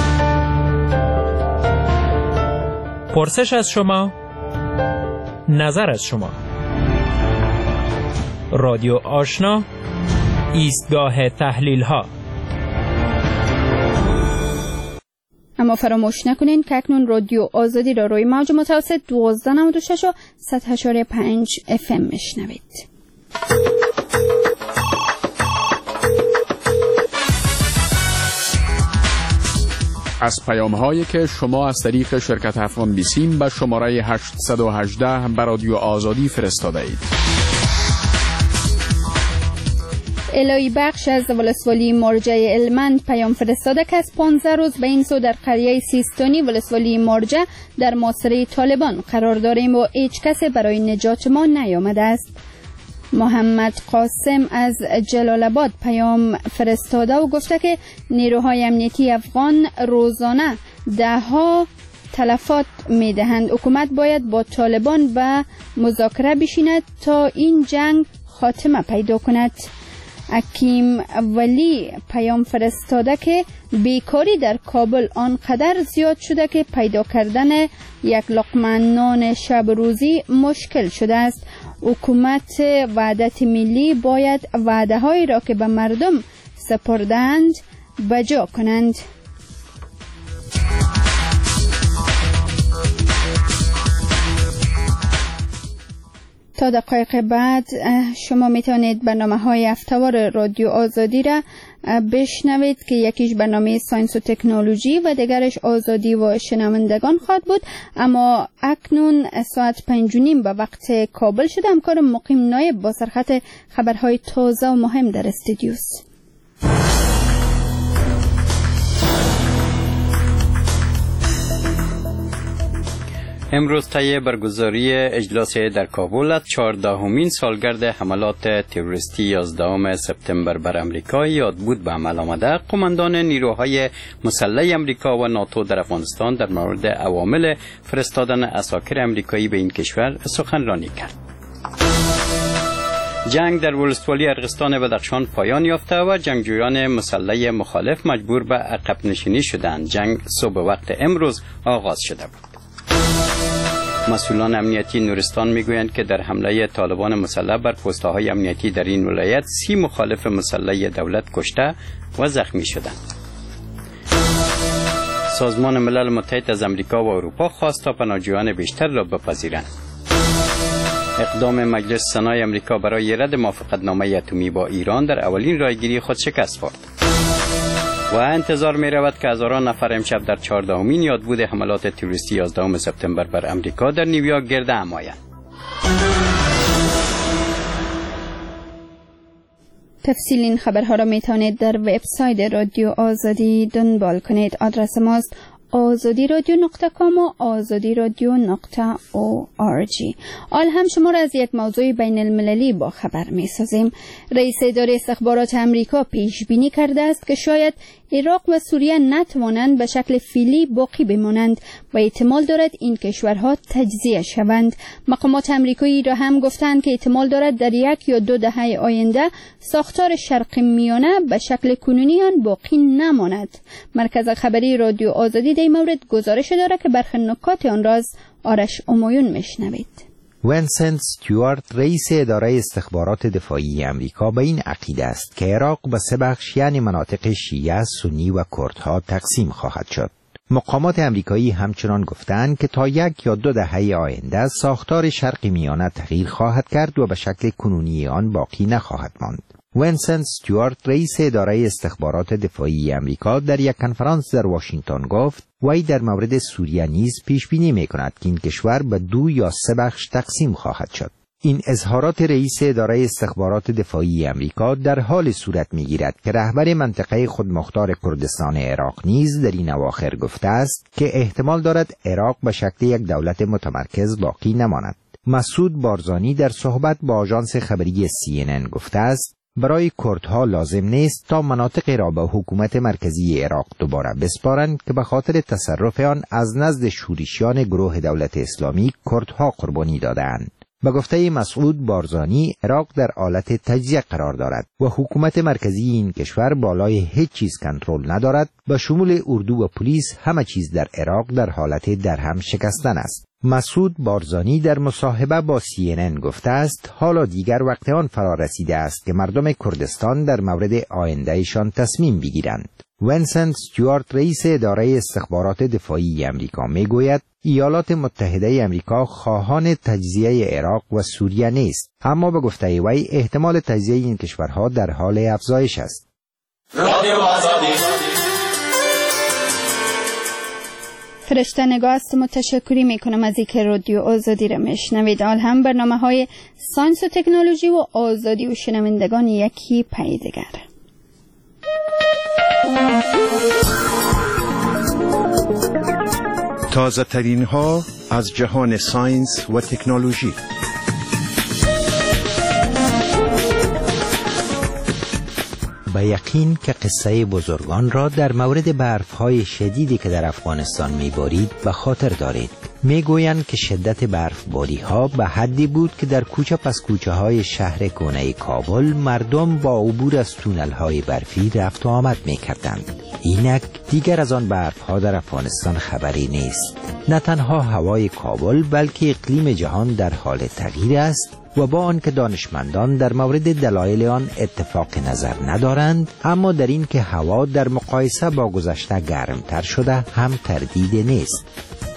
پرسش از شما، نظر از شما. رادیو آشنا، ایستگاه تحلیل ها. اما فراموش نکنین که اکنون رادیو آزادی را روی موج متوسط 1296 و 100.5 FM میشنوید. از پیام‌هایی که شما از طریق شرکت افغان بیسیم به شماره 818 به رادیو آزادی فرستاده اید. الهی بخش از ولسوالی مرجع علمند پیام فرستاده که از 15 روز به این سو در قریه سیستانی ولسوالی مرجع در محاصره طالبان قرار داریم و هیچ کسی برای نجات ما نیامده است. محمد قاسم از جلال آباد پیام فرستاده و گفته که نیروهای امنیتی افغان روزانه دهها تلفات میدهند. حکومت باید با طالبان به مذاکره بشیند تا این جنگ خاتمه پیدا کند. حکیم ولی پیام فرستاده که بیکاری در کابل آنقدر زیاد شده که پیدا کردن یک لقمه نان شب روزی مشکل شده است. حکومت وحدت ملی باید وعده هایی را که به مردم سپردند بجا کنند. تا دقایق بعد شما میتونید برنامه‌های هفته‌وار رادیو آزادی را بشنوید که یکیش برنامه ساینس و تکنولوژی و دیگرش آزادی و شنوندگان خواهد بود. اما اکنون ساعت 5:30 به وقت کابل شده. همکار مقیم نایب با سرخط خبرهای تازه و مهم در استودیوست. امروز طی برگزاری اجلاس در کابل 14مین سالگرد حملات تروریستی 11 سپتامبر بر امریکا یاد بود به عمل آمده. قماندان نیروهای مسلح امریکا و ناتو در افغانستان در مورد عوامل فرستادن عساکر امریکایی به این کشور سخنرانی کرد. جنگ در ولسوالی ارغستان بدخشان پایان یافته و جنگجویان مسلح مخالف مجبور به عقب نشینی شدند. جنگ صبح وقت امروز آغاز شده بود. مسئولان امنیتی نورستان میگویند که در حمله طالبان مسلح بر پست‌های امنیتی در این ولایت 30 مخالف مسلح دولت کشته و زخمی شدند. سازمان ملل متحد از امریکا و اروپا خواست تا پناهجویان بیشتر را بپذیرند. اقدام مجلس سنای امریکا برای رد موافقتنامه اتمی با ایران در اولین رایگیری خود شکست خورد. و انتظار می رود که هزاران نفر امشب در 14مین یادبود حملات تروریستی 11 سپتامبر بر امریکا در نیویورک گرد هم آیند. تفصیل این خبرها را می توانید در وبسایت رادیو آزادی دنبال کنید. آدرس ماست azadi.radio.com و azadi.radio.org. آل هم شما را از یک موضوع بین المللی با خبر می سازیم. رئیس اداره استخبارات امریکا پیش بینی کرده است که شاید عراق و سوریه نتوانند به شکل فعلی باقی بمانند و احتمال دارد این کشورها تجزیه شوند. مقامات امریکایی را هم گفتند که احتمال دارد در 1 یا 2 دهه آینده ساختار شرق میانه به شکل کنونی آن باقی نماند. مرکز خبری رادیو آزادی در این مورد گزارش دارد که برخی نکات آن را از آرش امایون میشنوید. ونسنت استیوارت رئیس اداره استخبارات دفاعی امریکا به این عقیده است که عراق به 3 بخش یعنی مناطق شیعه، سنی و کردها تقسیم خواهد شد. مقامات امریکایی همچنان گفتند که تا 1 یا 2 دهه آینده ساختار شرق میانه تغییر خواهد کرد و به شکل کنونی آن باقی نخواهد ماند. ونسنت استیوارت رئیس اداره استخبارات دفاعی امریکا در یک کنفرانس در واشنگتن گفت وی در مورد سوریه نیز پیش بینی می‌کند که این کشور به 2 یا 3 بخش تقسیم خواهد شد. این اظهارات رئیس اداره استخبارات دفاعی امریکا در حال صورت می‌گیرد که رهبر منطقه خودمختار کردستان عراق نیز در این اواخر گفته است که احتمال دارد عراق به شکل یک دولت متمرکز باقی نماند. مسعود بارزانی در صحبت با آژانس خبری CNN گفته است برای کردها لازم نیست تا مناطق را به حکومت مرکزی عراق دوباره بسپارند که به خاطر تصرف آن از نزد شورشیان گروه دولت اسلامی کردها قربانی دادند. به گفته مسعود بارزانی عراق در حالت تجزیه قرار دارد و حکومت مرکزی این کشور بالای هیچ چیز کنترل ندارد. به شمول اردو و پلیس همه چیز در عراق در حالت درهم شکستن است. مسعود بارزانی در مصاحبه با CNN گفته است حالا دیگر وقت آن فرا رسیده است که مردم کردستان در مورد آیندهشان تصمیم بگیرند. ونسنت استیوارت رئیس اداره استخبارات دفاعی امریکا میگوید ایالات متحده امریکا خواهان تجزیه عراق و سوریه نیست، اما به گفته وی احتمال تجزیه این کشورها در حال افزایش است. رادیو آزادی فرشته نگاه است. متشکری میکنم از اینکه رادیو آزادی را میشنوید. حال هم برنامه‌های ساینس و تکنولوژی و آزادی و شنوندگان یکی پی دیگر. تازه ترین ها از جهان ساینس و تکنولوژی. به یقین که قصه بزرگان را در مورد برف‌های شدیدی که در افغانستان می‌بارید به خاطر دارید. میگویند که شدت برفباری‌ها به حدی بود که در کوچه پس کوچه‌های شهر کهنه کابل مردم با عبور از تونل‌های برفی رفت و آمد می‌کردند. اینک دیگر از آن برف‌ها در افغانستان خبری نیست. نه تنها هوای کابل بلکه اقلیم جهان در حال تغییر است و با آنکه دانشمندان در مورد دلایل آن اتفاق نظر ندارند، اما در این که هوا در مقایسه با گذشته گرمتر شده هم تردید نیست.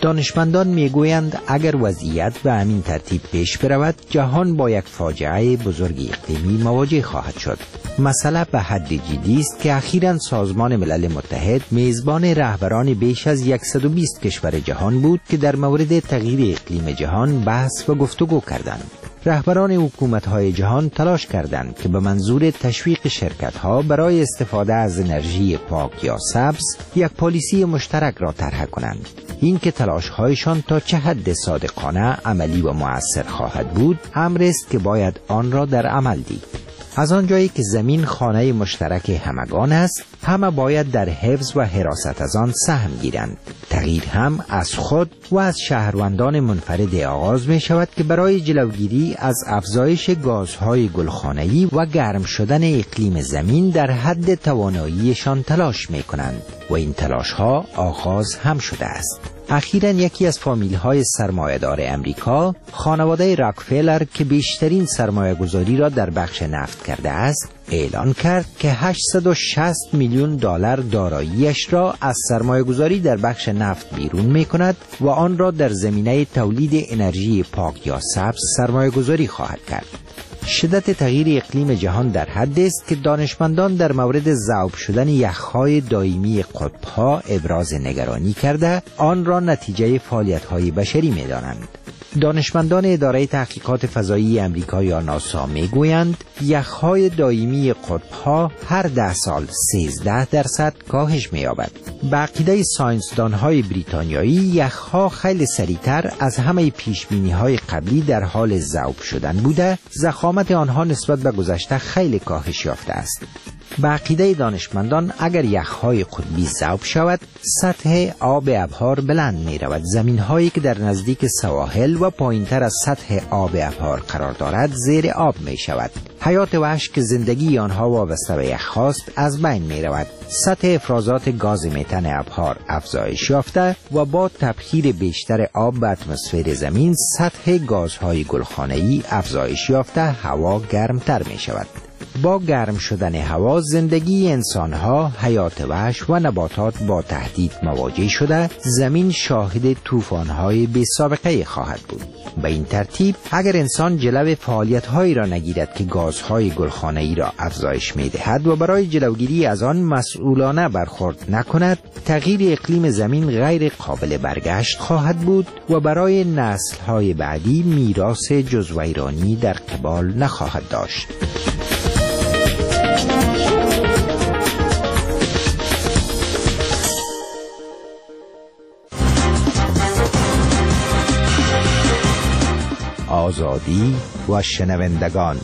دانشمندان میگویند اگر وضعیت به همین ترتیب پیش برود جهان با یک فاجعه بزرگ اقلیمی مواجه خواهد شد. مسئله به حد جدی است که اخیراً سازمان ملل متحد میزبان رهبران بیش از 120 کشور جهان بود که در مورد تغییر اقلیم جهان بحث و گفتگو کردند. رهبران حکومت‌های جهان تلاش کردند که به منظور تشویق شرکت‌ها برای استفاده از انرژی پاک یا سبز یک پالیسی مشترک را طرح کنند. این که تلاش‌هایشان تا چه حد صادقانه، عملی و مؤثر خواهد بود، امری است که باید آن را در عمل دید. از آنجایی که زمین خانه مشترک همگان است، همه باید در حفظ و حراست از آن سهم گیرند. تغییر هم از خود و از شهروندان منفرد آغاز می شود که برای جلوگیری از افزایش گازهای گلخانه‌ای و گرم شدن اقلیم زمین در حد تواناییشان تلاش می کنند و این تلاش‌ها آغاز هم شده است. اخیراً یکی از فامیل‌های سرمایه‌دار امریکا، خانواده راکفلر که بیشترین سرمایه‌گذاری را در بخش نفت کرده است، اعلان کرد که 860 میلیون دلار داراییش را از سرمایه‌گذاری در بخش نفت بیرون می‌کند و آن را در زمینه تولید انرژی پاک یا سبز سرمایه‌گذاری خواهد کرد. شدت تغییر اقلیم جهان در حد است که دانشمندان در مورد ذوب شدن یخ‌های دائمی قطب‌ها ابراز نگرانی کرده آن را نتیجه فعالیت‌های بشری می‌دانند. دانشمندان اداره تحقیقات فضایی امریکا یا ناسا میگویند یخ‌های دائمی قطب‌ها هر 10 سال 13% کاهش می‌یابد. به عقیده ساینسدان‌های بریتانیایی یخ‌ها خیلی سریعتر از همه پیشبینی‌های قبلی در حال ذوب شدن بوده، ضخامت آنها نسبت به گذشته خیلی کاهش یافته است. به عقیده دانشمندان اگر یخ‌های قطبی ذوب شود، سطح آب ابرها بلند می‌رود. زمین‌هایی که در نزدیک سواحل و پایین‌تر از سطح آب ابرها قرار دارد زیر آب می‌شود. حیات وحش که زندگی آنها وابسته به یخ است از بین می‌رود. سطح افرازات گاز متن ابرها افزایش یافته و با تبخیر بیشتر آب به اتمسفر زمین سطح گازهای گلخانه‌ای افزایش یافته هوا گرمتر می‌شود. با گرم شدن هوا زندگی انسانها، حیات وحش و نباتات با تهدید مواجه شده، زمین شاهد طوفان‌های بی‌سابقه خواهد بود. به این ترتیب اگر انسان جلو فعالیت‌هایی را نگیرد که گازهای گلخانه‌ای را افزایش می‌دهد و برای جلوگیری از آن مسئولانه برخورد نکند، تغییر اقلیم زمین غیر قابل برگشت خواهد بود و برای نسل‌های بعدی میراث جز ویرانی در قبال نخواهد داشت. آزادی و شنوندگان.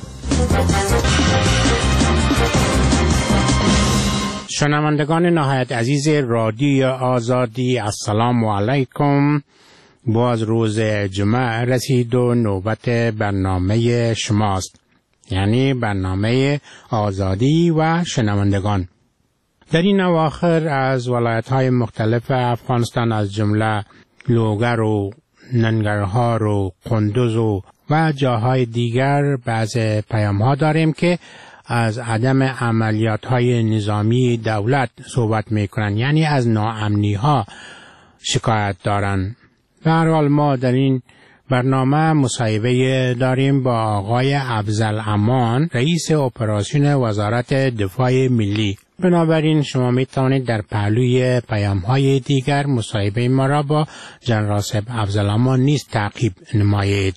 شنوندگان نهایت عزیز رادیو آزادی، السلام علیکم. باز روز جمعه رسید و نوبت برنامه شماست، یعنی برنامه آزادی و شنوندگان. در این اواخر از ولایت‌های مختلف افغانستان از جمله لوگر و ننگرهار و قندوز و جاهای دیگر بعض پیام‌ها داریم که از عدم عملیات‌های نظامی دولت صحبت می‌کنند، یعنی از ناامنی‌ها شکایت دارند. به هر حال ما در این برنامه مصاحبه داریم با آقای افضل امان، رئیس اپراسیون وزارت دفاع ملی. بنابراین شما می توانید در پهلوی پیام‌های دیگر مصاحبه ما را با جنرال صاحب افضل امان نیز تعقیب نمایید.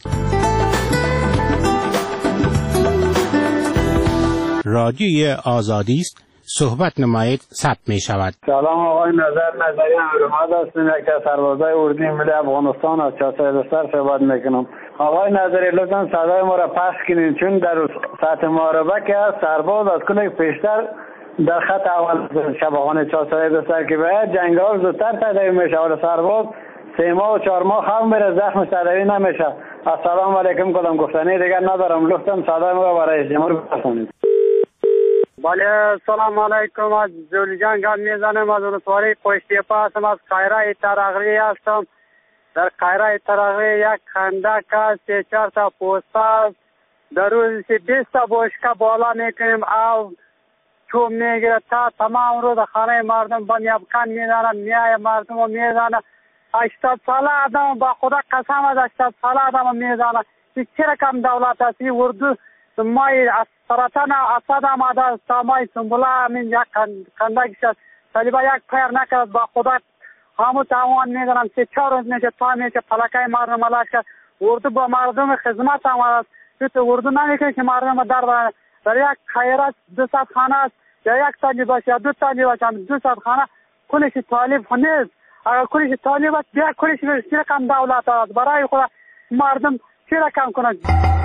رادیوی آزادی است، صحبت نمایید ثبت می شود. سلام آقای نظری احمد هستم، یکی از سربازای اردوی ملی افغانستان از چاسای بستر صحبت میکنم. آقای نظری لطفا صدای ما را پخش کنید، چون در سطح محاربه که از سرباز از کل پیشتر در خط اول شباهان چاسای بستر که باید جنگاور زودتر تداوی میشه و سرباز 3 ماه و 4 ماه هم بره زخمش تداوی نمیشه. السلام علیکم کدام گفتنی دیگر ندارم، لطفا صدای ما را برای جمهور برسونید. بله سلام علیکم، از جولیجان گام میزنم، از ولسوالی پشتیپا هستم، از قایره ترغری هستم. در قایره ترغری یک خندق است، 3-4 تا پوسته است. در روزی 20 تا بشکه بالا میکنیم او چوب میگیره تا تمام روز خانه مردم بنیابکن میزنه، میای مردم رو میزنه. 80 ساله آدم با خدا قسم از 80 ساله آدم میزنه که چه رقم دولت است. این اردو مای سرطان اسد آمده است تا مای سنبوله همین یک کندگیش است. طالبا یک پیر نکرد. با خدا همو تاوان میزنم 3-4 روز میشه تا میشه پلکه مردم علاج کرد. اردو با مردم خدمت آمده است. تو اردو نمیکنه که مردم در یک خیرات 200 خانه است یا یک تاجی باشه یا 2 تاجی باشه 200 خانه کلش طالب نیست. اگر کلش طالب است بیا کلش چه رقم دولت است برای خدا مردم چه رقم کنند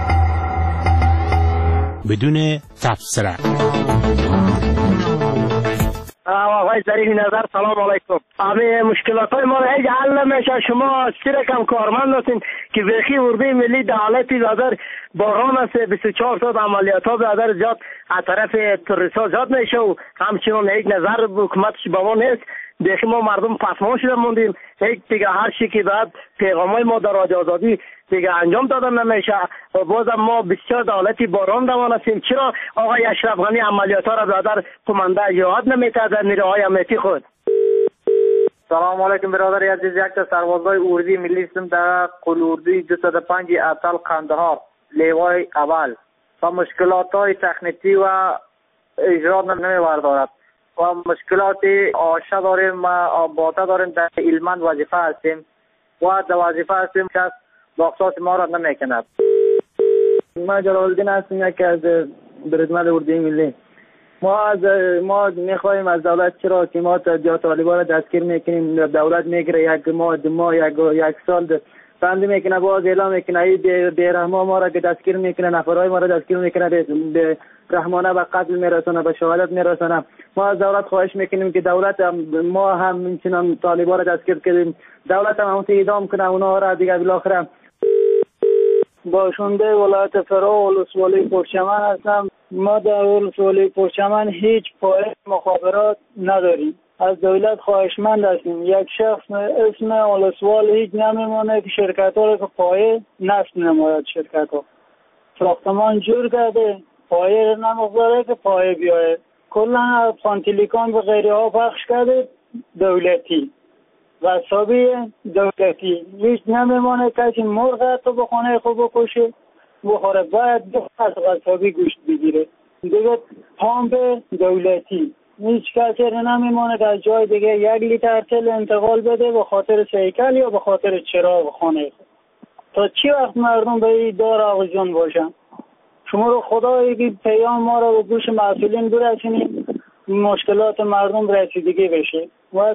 بدون تفسیر. آقای ظریف نظر سلام علیکم. همه مشکلات های ما هیچ حل نمیشه. شما چه رقم کارمند هستین که بخی اردو ملی در حالتی زیادر باران است 24 ساعت عملیات ها زیادر زیاد از طرف تروریست ها زیاد میشه و همچنان هیچ نظر حکومتش با ما نیست. بخی ما مردم پسماند شده موندیم. هیچ دیگه هر چی که بعد پیغام های ما در رادیو آزادی دیگه انجام دادن نمیشه و بازم ما بسیار در حالتی باران دوان هستیم. چرا آقای اشرف غنی عملیات ها را برادر کمانده اجرات نمیده در نیروهای امنیتی خود؟ سلام علیکم برادر عزیز. یک تا سربازای اردوی ملی هستم در قل اردوی 205 اطل قندهار لیوای اول و مشکلات های تکنیکی و اجرات نمیبردارد و مشکلات آشه داریم و باته داریم. در علمند وظیفه هستیم و در وظیفه هستیم که باقصاص ما را نمیکند. ما جلال الدین هستیم یکی از برزمل اردوی ملی. ما میخواهیم از دولت چرا که ما طالبان را دستگیر میکنیم دولت میگیره یک ماه 2 ماه یک سال بند میکنه باز اعلام میکنه ای بیرحما ما را که دستگیر میکنه نفرهای ما را دستگیر میکنه به رحمانه به قتل میرسونه به شهادت میرسونه. ما از دولت خواهش میکنیم که دولت ما هم همچنان طالبان را دستگیر کردیم دولت هم اعدام کنه اونا را دیگه بالاخره. باشنده ولایت فرا ولسوالی پرچمن هستم. ما در ولسوالی پرچمن هیچ پایه مخابرات نداریم. از دولت خواهشمند هستیم. یک شخص اسم ولسوال هیچ نمیمونه که شرکت ها را که پایه نصب نماید. شرکت ها ساختمان جور کرده پایه نمیگذاره که پایه بیاید. کلا فانتیلیکان و غیره ها پخش کرده دولتی غصابی دولتی هیچ نمیمانه. کسی مرغ حتی به خانه خوب بکشه بخوره باید از غصابی گوشت بگیره دیگه. پامپ دولتی هیچ کسی نمیمانه که از جای دیگه 1 لیتر تل انتقال بده به خاطر سیکل یا به خاطر چراغ خانه خود. تا چی وقت مردم به این دار آغازون باشن؟ شما رو خدایی که پیام ما رو به گوش مسئولین برسونید مشکلات مردم رسیدگی بشه. و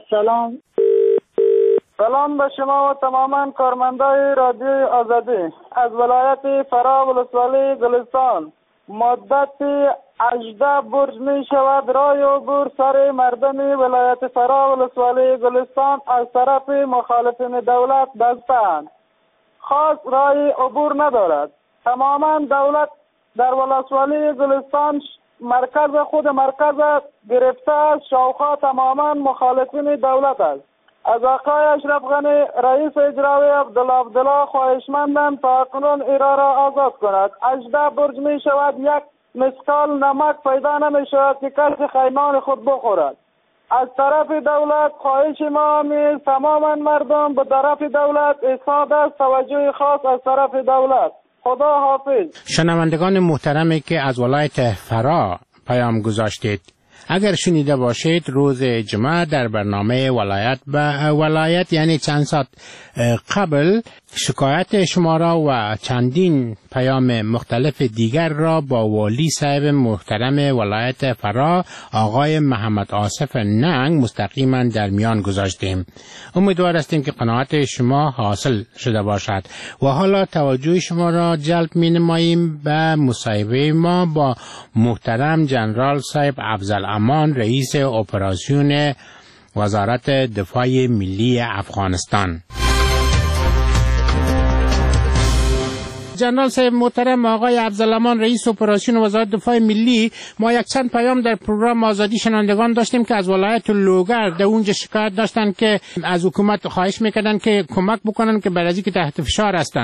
سلام به شما و تماما کارمندای رادیو آزادی از ولایت فرا ولسوالی گلستان. مدت 18 برج می شود رای عبور سر مردم ولایت فرا ولسوالی گلستان از طرف مخالفین دولت بستند. خاص رای عبور ندارد. تماما دولت در ولسوالی گلستان مرکز گرفته است. شاوخوا تماما مخالفین دولت است. از آقای اشرف غنی رئیس اجرایی عبدالله خواهشمندم تا اکنون ایران را آزاد کند. 18 برج می شود 1 مسقال نمک پیدا نمی شود که کسی خیمان خود بخورد. از طرف دولت خواهش ما نیست تماما مردم به طرف دولت ایستاده است. توجه خاص از طرف دولت. خدا حافظ. شنوندگان محترمی که از ولایت فرا پیام گذاشتید اگر شنیده باشید روز جمعه در برنامه ولایت به ولایت یعنی چند ساعت قبل شکایت شما را و چندین پیام مختلف دیگر را با والی صاحب محترم ولایت فرا آقای محمد آصف ننگ مستقیما در میان گذاشتیم. امیدوار هستیم که قناعت شما حاصل شده باشد و حالا توجه شما را جلب می نماییم به مصاحبه ما با محترم جنرال صاحب افضل امان رئیس اپراسیون وزارت دفاع ملی افغانستان. جنرال صاحب محترم آقای افضل امان رئیس اپراسیون وزارت دفاع ملی، ما یک چند پیام در پروگرام آزادی شنوندگان داشتیم که از ولایت لوگر در اونجا شکایت داشتن که از حکومت خواهش میکردن که کمک بکنن که برای که تحت فشار هستن.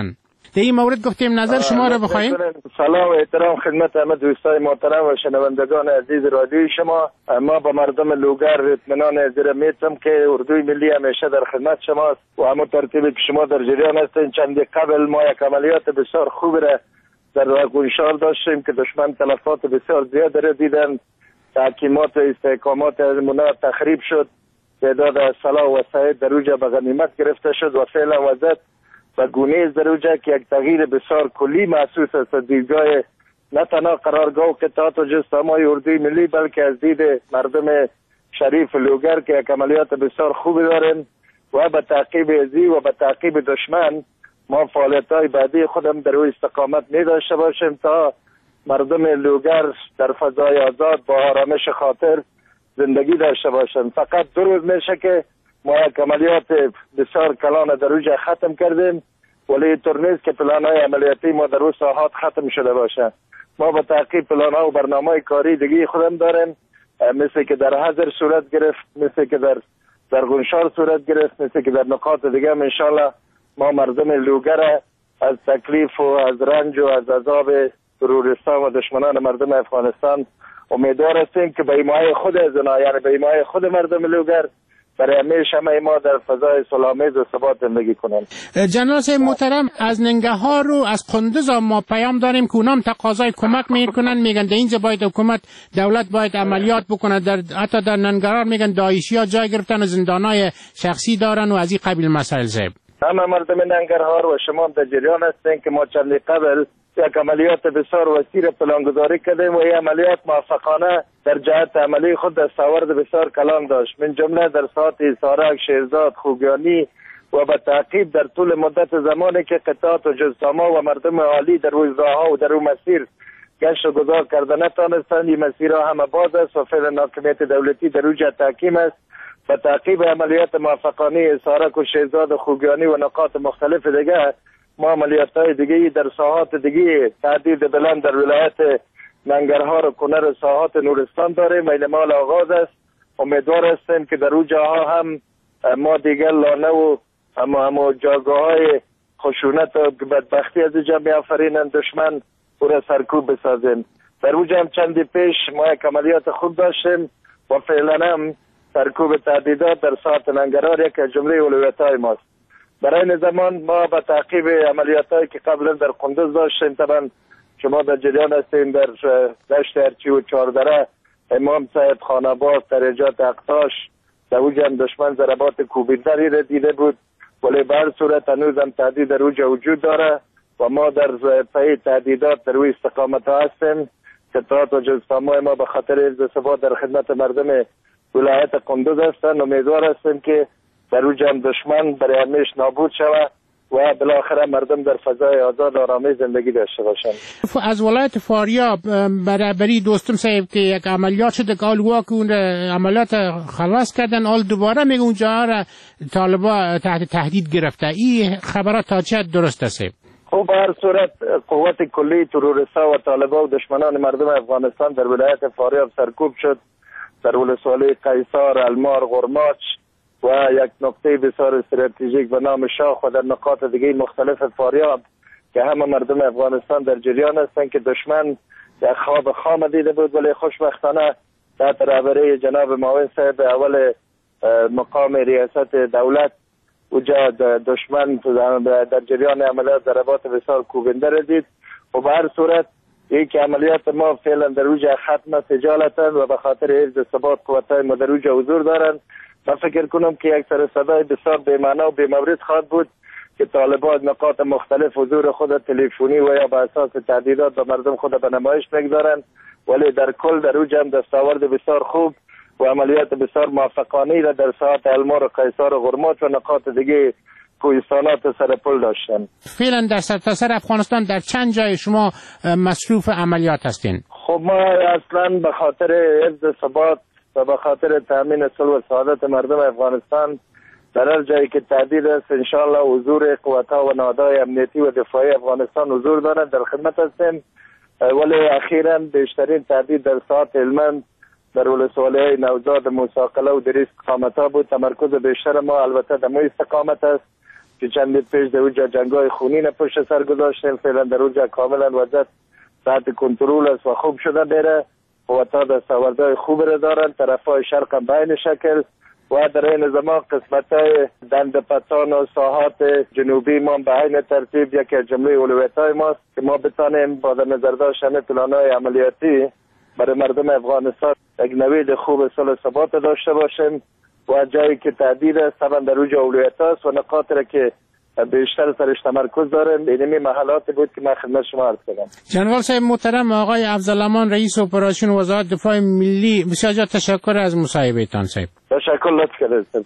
در این مورد گفتیم نظر شما را بخواهیم. سلام و احترام خدمت همه دوستای محترم و شنوندگان عزیز رادیوی شما. ما با مردم لوگر اطمینان ازرا میتم که اردوی ملی همیشه در خدمت شماست و همون ترتیبی که شما در جریان هستین. چندی قبل ما یک عملیات بسیار خوب را در گونشار داشتیم که دشمن تلفات بسیار زیاد را دیدن، تحکیمات و استحکامات منا تخریب شد، تعداد سلاح و وسایل در اوجا به غنیمت گرفته شد و فعلا وضعیت و گونه در اوجا که یک تغییر بسیار کلی محسوس است. دیدگاه نه تنها قرارگاه و قطعات و جستمای اردوی ملی بلکه از دید مردم شریف لوگر که یک عملیات بسیار خوبی دارن و به تعقیب ازی و به تعقیب دشمن ما فعالیت‌های بعدی خودم در روی استقامت می داشته باشیم تا مردم لوگر در فضای آزاد با آرامش خاطر زندگی داشته باشند. فقط 2 روز میشه که ما یک عملیات بسیار کلان در اوجا ختم کردیم، ولی اینطور نیست که پلان‌های عملیاتی ما در اون ساحات ختم شده باشه. ما با تعقیب پلان‌ها و برنامه‌های کاری دیگه خودم داریم، مثل که در حضر صورت گرفت، مثل که در گونشار صورت گرفت، مثل که در نقاط دیگه هم انشالله ما مردم لوگر از تکلیف و از رنج و از عذاب تروریستان و دشمنان مردم افغانستان امیدوار هستیم که به ایمای خود از اونا، یعنی به ایمای خود مردم لوگر برای همیشه همه ما در فضای صلح‌آمیز و ثبات زندگی کنیم. جناب محترم، از ننگهار رو از قندوز ما پیام داریم که اونام تقاضای کمک میکنن، میگن در اینجا باید حکومت دولت باید عملیات بکنه. حتی در ننگهار میگن داعشی‌ها جای گرفتن و زندانای شخصی دارن و از این قبیل مسائل زیب. همه مردم ننگرهار و شما در جریان هستین که ما چندی قبل یک عملیات بسیار وسیع را پلانگذاری کردیم و این عملیات موفقانه در جهت عملی خود دستاورد بسیار کلان داشت، من جمله در ساعت سارک، شیرزاد، خوگیانی و به تعقیب در طول مدت زمانی که قطعات و جزداما و مردم عالی در روزها و در اون مسیر گشت و گذار کرده نتانستند. این مسیرها همه باز است و فعلا حاکمیت دولتی در اوجا تحکیم است. به تعقیب عملیات موفقانه سارک و شیرزاد و خوگیانی و نقاط مختلف دیگه ما عملیات‌های دیگه در ساحات دیگه تعدید بلند در ولایت ننگرهار و کنر و ساحات نورستان داریم و این مال آغاز است. امیدوار هستیم که در اون جاها هم ما دیگر لانه و هم جاگاه‌های خشونت و بدبختی از اینجا می‌آفرینند دشمن او را سرکوب بسازیم. در اونجا هم چندی پیش ما یک عملیات خوب داشتیم و فعلا هم سرکوب تعدیدات در ساحت ننگرهار یک جمله اولویت‌های ماست. برای این زمان ما به تعقیب عملیات‌هایی که قبلا در قندوز داشتیم، طبعا شما در جریان هستین در دشت ارچی و چاردره، امام صاحب، خاناباد، درجات اقتاش، در اوجا هم دشمن ضربات کوبیدنی را دیده بود، ولی به هر صورت هنوز هم تهدید در اوجا وجود داره و ما در پی تهدیدات در روی استقامت هستیم. قطعات و جزدامای ما به خاطر حفظ ثبات در خدمت مردم ولایت قندوز هستند. امیدوار هستیم که در اوجا هم دشمن برای همیشه نابود شود و بالاخره مردم در فضای آزاد و آرامی زندگی داشته باشند. از ولایت فاریاب برابری دوستم صاحب که یک عملیات شده که آلگوها که اون عملیات خلاص کردن، آل دوباره میگه اونجا را طالبا تحت تهدید گرفته. این خبرات تا چه درست است؟ خب به هر صورت قوت کلی تروریستا و طالبا و دشمنان مردم افغانستان در ولایت فاریاب سرکوب شد، در ولسوالی قیصار، المار، غرماچ و یک نقطه بسیار استراتژیک به نام شاخ و در نقاط دیگه مختلف فاریاب که همه مردم افغانستان در جریان هستند که دشمن یک خواب خام دیده بود، ولی خوشبختانه تحت رهبری جناب معاون صاحب اول مقام ریاست دولت اوجا دشمن در جریان عملیات ضربات بسیار کوبنده را دید و به هر صورت یک عملیات ما فعلا در اوجا ختم سجالتن و به خاطر حفظ ثبات قوت‌های ما در اوجا حضور دارند. من فکر کنم که یک سر صدای بسیار بی‌معنا و بی‌مورد خواهد بود که طالبان نقاط مختلف حضور خود تلفنی و یا به اساس تهدیدات به مردم خود به نمایش میگذارند، ولی در کل در اوج هم دستاورد بسیار خوب و عملیات بسیار موفقانه را در ساحات المار و قیصار و غرماچ و نقاط دیگه کوهستانات سرپل داشتن. فعلا در سرتاسر افغانستان در چند جای شما مصروف عملیات هستین؟ خب ما اصلا به خاطر حفظ ثبات و به خاطر تامین صلح و سعادت مردم افغانستان در هر جایی که تهدید است انشاءالله حضور قوت‌ها و نهادهای امنیتی و دفاعی افغانستان حضور دارند، در خدمت هستیم. ولی اخیراً بیشترین تهدید در ساحت هلمند در ولسوالی‌های نوزاد، موسی قلعه و دریس استقامت‌ها بود. تمرکز بیشتر ما البته در استقامت است که چند پیش در اونجا جنگای خونین پشت سر گذاشتیم. فعلا در اونجا کاملا وضعیت تحت کنترل است و خوب شده بره و تا دستاوردهای خوب را دارن. طرفای شرق هم به این شکل و در این زمان قسمت‌های دندپتان و ساحات جنوبی ما به این ترتیب یکی از جمله اولویت‌های ماست که ما بتانیم با در نظر داشتن پلان‌های عملیاتی برای مردم افغانستان یک نوید خوب صلح و ثبات داشته باشیم و جایی که تعدیل است طبعا در اونجا اولویت است و نقاطی را که بیشتر سرش تمرکز داریم اینمی محلات بود که من خدمت شما عرض کردم. جنرال صاحب محترم، آقای افضلامان رئیس اپراسیون وزارت دفاع ملی، بسیار تشکر از مصاحبه تان صاحب. تشکر، لطف کردید.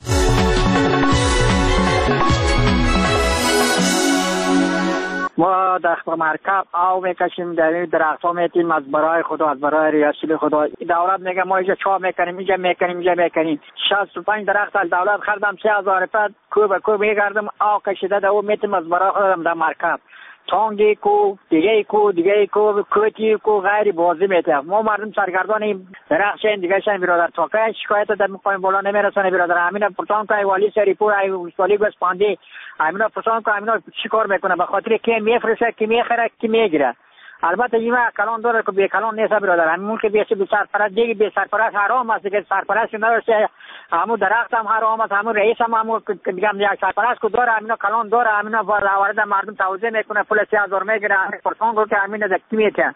ما در مرکب آو میکشیم، در این درخت ها میتیم از برای خدا، از برای ریاست خدا. دولت میگه ما اینجا چا میکنیم، اینجا میکنیم 65 درخت از دولت خریدم 3000 روپیه کوب کوب میگردم آو کشیده در او میتیم از برای خودم در مرکب. تانگی کو دیگه کو کوتی کو غیر بازی میته. ما مردم سرگردان درخت شین دیگه شین برادر تا که شکایت در مقام بالا نمیرسونه برادر. همین پرتان که والی سریپور والی گسپاندی همین پرتان که همین چیکار میکنه به خاطر که میفرسته که میخره که میگیره. البته این کلان داره که به کلان نیست برادر. همون که بیشه به سرپرست دیگه به سرپرست حرام است که سرپرست نداره. همون درخت هم حرام است، همون رئیس هم همون میگم یک سرپرست کو داره همین کلان داره همین وارد مردم توزیع میکنه پول 3000 میگیره همین پرسان کو که همین زکی میته.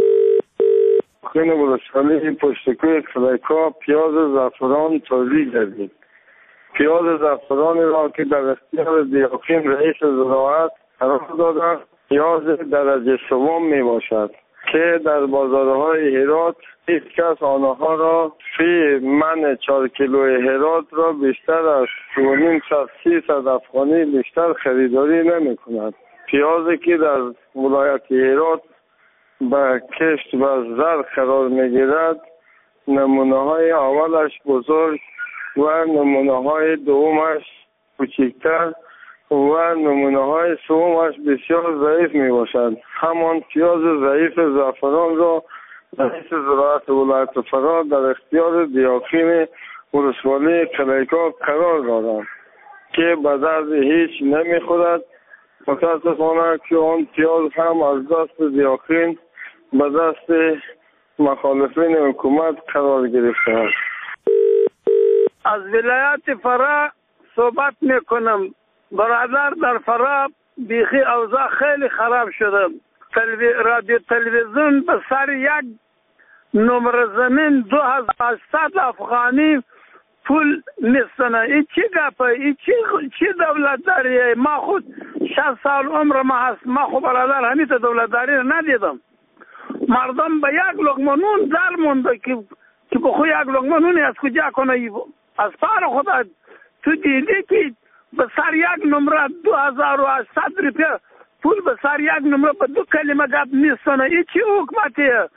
خیلی بلشانی پشتکوی خلیکا پیاز زعفران تولید کردیم. پیاز زعفران را که در اختیار دیاکین رئیس زراعت قرار دادن پیاز درجه سوم می باشد که در بازارهای هرات هیچ کس آنها را فی من 4 کیلوی هرات را بیشتر از 2.5-300 افغانی بیشتر خریداری نمی کند. پیازی که در ولایت هرات به کشت و زر قرار می گیرد نمونه های اولش بزرگ و نمونه های دومش کوچکتر و نمونه های سومش بسیار ضعیف می باشد. همان پیاز ضعیف زعفران را رئیس زراعت ولایت فرا در اختیار دیاکین ولسوالی قلیکا قرار دادند که به درد هیچ نمی خورد. متاسفانه که آن پیاز هم از دست دیاکین به دست مخالفین حکومت قرار گرفته است. از ولایت فرا صحبت میکنم. برادر در فرا بیخی اوضاع خیلی خراب شده. رادیو تلویزیون به سر یک نمره زمین 2800 افغانی پول نیستنه. این چی گپه؟ این چی دولت داریه؟ ما خود 60 سال عمر ما هست. ما خود برادر همیت دولت داری ندیدم. مردم به یک لقمه نون در مونده که به خود یک لقمه نونی از کجا کنه؟ از پار خدا تو دیدی که به سر یک نمره 2800 روپیه پول به سر یک نمره به 2 کلمه گپ نیستنه. این چی حکمتیه؟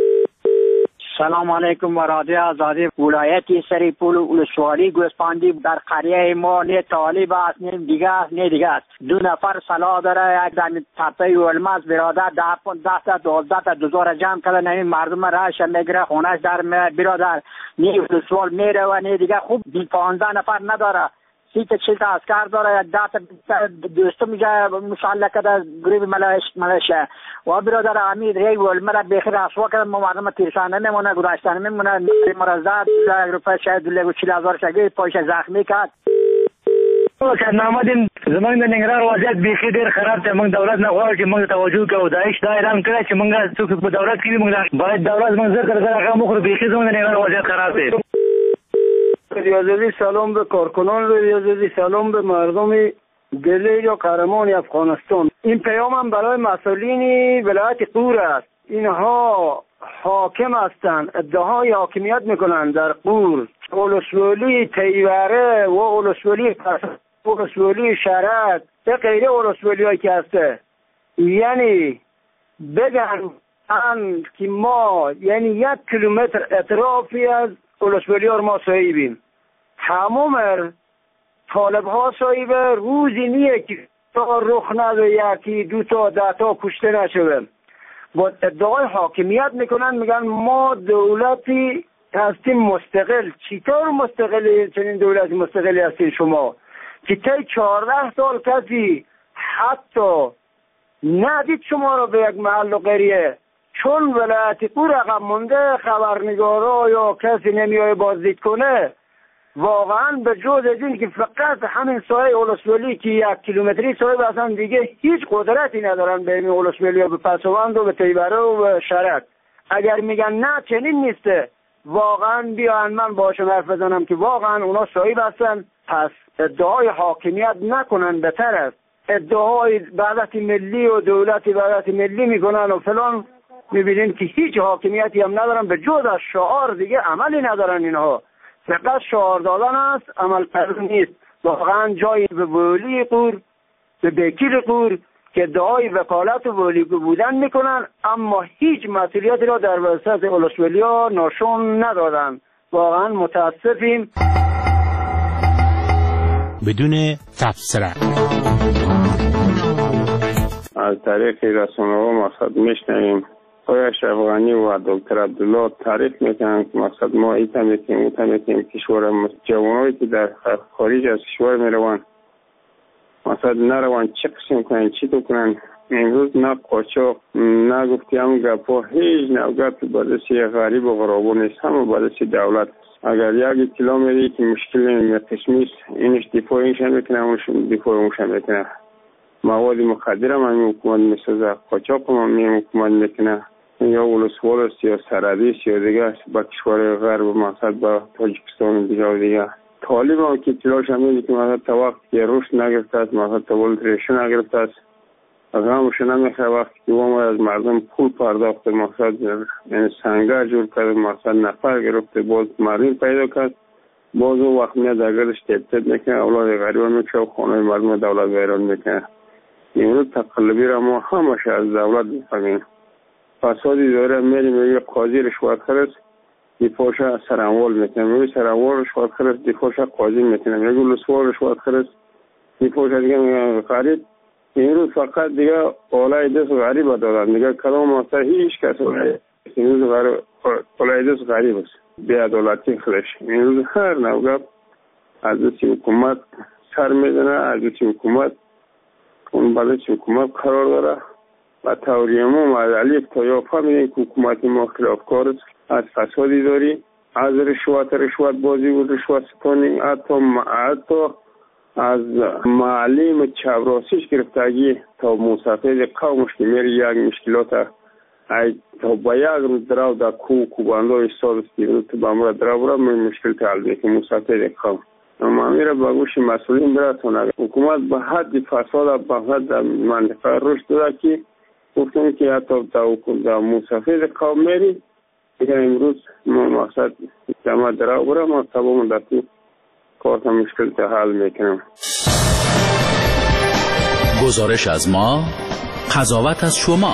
سلام علیکم و رادیو آزادی. ولایتی سریپور ولسوالی گوسپاندی در قریه ما نه طالب است نه دیگه است. 2 نفر صلاح داره. یک در تپه ولماس برادر 10 تا 12 تا 2000 جمع کردن. این مردم راش میگیره خونش در برادر نه ولسوال میره و نه دیگه. خوب 15 نفر نداره. 30 تا 40 تا عسکر داره. 10 تا دوستو میگه مسلح کرده گروه ملشه و برادر امید ری ولمر بخیر رسوا کرد. ما مردم تیرشان نمیمونه گذاشتن نمیمونه. مرزاد روپیه شاید 2,000 شگی پایش زخمی کرد. نامدین زمان د ننګرهار وضعیت بیخي ډېر خراب دی. موږ دولت نه غواړو چې موږ توجه کوو. داعش دا اعلان کړی چې موږ څوک په دولت کې موږ باید دولت موږ زر کړه هغه مخ بیخي زموږ د ننګرهار وضعیت خراب دی. ریاضی سلام به کارکنان ریاضی، سلام به مردم دلیر و قهرمان افغانستان. این پیامم برای مسئولین ولایت قور است. اینها حاکم هستند، ادعای حاکمیت میکنند در قور. ولسوالی تیوره و ولسوالی شرک و غیره ولسوالی هایی که هسته، یعنی بگن که ما یعنی 1 کیلومتر اطرافی از ولسوالی ها ما صاحبیم. تمام طالب ها صاحب روزی نیه که تا رخ نده یکی 2 تا 10 تا کشته نشوه. با ادعای حاکمیت میکنن، میگن ما دولتی هستیم مستقل. چطور مستقلی؟ چنین دولتی مستقلی هستین شما؟ که طی 14 سال کسی حتی ندید شما رو به یک محل و قریه، چون ولایت پور عقب مونده، خبرنگارا یا کسی نمیای بازدید کنه. واقعا به جز از این که فقط همین سایه ولسوالی که 1 کیلومتری سایه بسن، دیگه هیچ قدرتی ندارن به این ولسوالی ها، به پسوند و به تیبره و به شرک. اگر میگن نه چنین نیسته، واقعا بیان من باشم حرف بزنم که واقعا اونا سایه بستن. پس ادعای حاکمیت نکنن، بهتر است. ادعای وحدت ملی و دولت وحدت ملی میکنن و فلان، میبینین که هیچ حاکمیتی هم ندارن، به جز از شعار دیگه عملی ندارن. اینها فقط شعار دادن است، عمل کردن نیست. واقعا جایی به ولی قور، به وکیل قور که ادعای وکالت و ولی بودن میکنن، اما هیچ مسئولیتی را در وسط ولسوالی‌ها نشون ندادن. واقعا متاسفیم. بدون تبصره از طریق رسانه‌ها مقصد میشنویم آقای اشرف غنی و دکتر عبدالله تعریف میکنن که مقصد ما ایتا میکنیم اوتا میکنیم کشور جوانایی که در خارج از کشور میروان مقصد نروان چه قسم کنن چی تو کنن. امروز نه قاچاق نه گفتی هم گپا، هیچ نوگت بردستی غریب و غرابو نیست، همه بردستی دولت. اگر یک اطلاع میدی که مشکل قسمی است، اینش دفاع اینش هم میکنه، اونش دفاع اونش هم میکنه. مواد مخدر هم همین حکومت میسازه، قاچاق هم همین حکومت میکنه، یا ولسوال است یا سرحدی است یا دیگه است با کشور غرب مقصد با تاجیکستان دیگه و دیگه. طالب هم که اطلاعش هم میدی که مقصد تا وقت که رشد نگرفته است، مقصد تا ولد ریشه نگرفته است، از هموش نمیخواه وقتی که وام از مردم پول پرداخت، مقصد یعنی سنگر جور کرد، مقصد نفر گرفته، باز مردم پیدا کرد، باز اون وقت میاد در گردش تبتد میکنه، اولاد غریبه میکشه و خانه مردم دولت ویران میکنه. امروز تقلبی را ما همش از دولت میفهمیم. فسادی داره، میریم یک قاضی رشوت خرست دفاعش سرانوال میکنه، میگه سرانوال رشوت خرست دفاعش قاضی میکنه، میگه ولسوال رشوت خرست دفاعش دیگه میگه غریب. امروز فقط دیگه اولای دست غریب دادن، دیگه کلام اصلا هیچ کس امروز اولای دست غریب است، بی‌عدالتی خلش. امروز هر نوگب از دست حکومت سر میزنه، از دست حکومت اون بعدش حکومت قرار داره و توریه ما از علیف تا یا فهمیدیم که حکومت ما خلافکار است، از فسادی داری، از رشوت بازی و رشوت ستانی، حتی از معلم چپراسیش گرفتگی تا مسافر قومش که میری یک مشکلات تا با یک روز درو در کوباندو استاد است که با مرا درو را مشکل تعلقی که مسافر قوم اما میره با گوش مسئولین براتونه. حکومت به حد فساد به حد منطقه رشد داده که گفتم که حتی در مسافر قوم میری دیگر امروز ما مقصد جمع درو برا ما تمام دستی کارت مشکل تا حل میکنم. گزارش از ما، قضاوت از شما.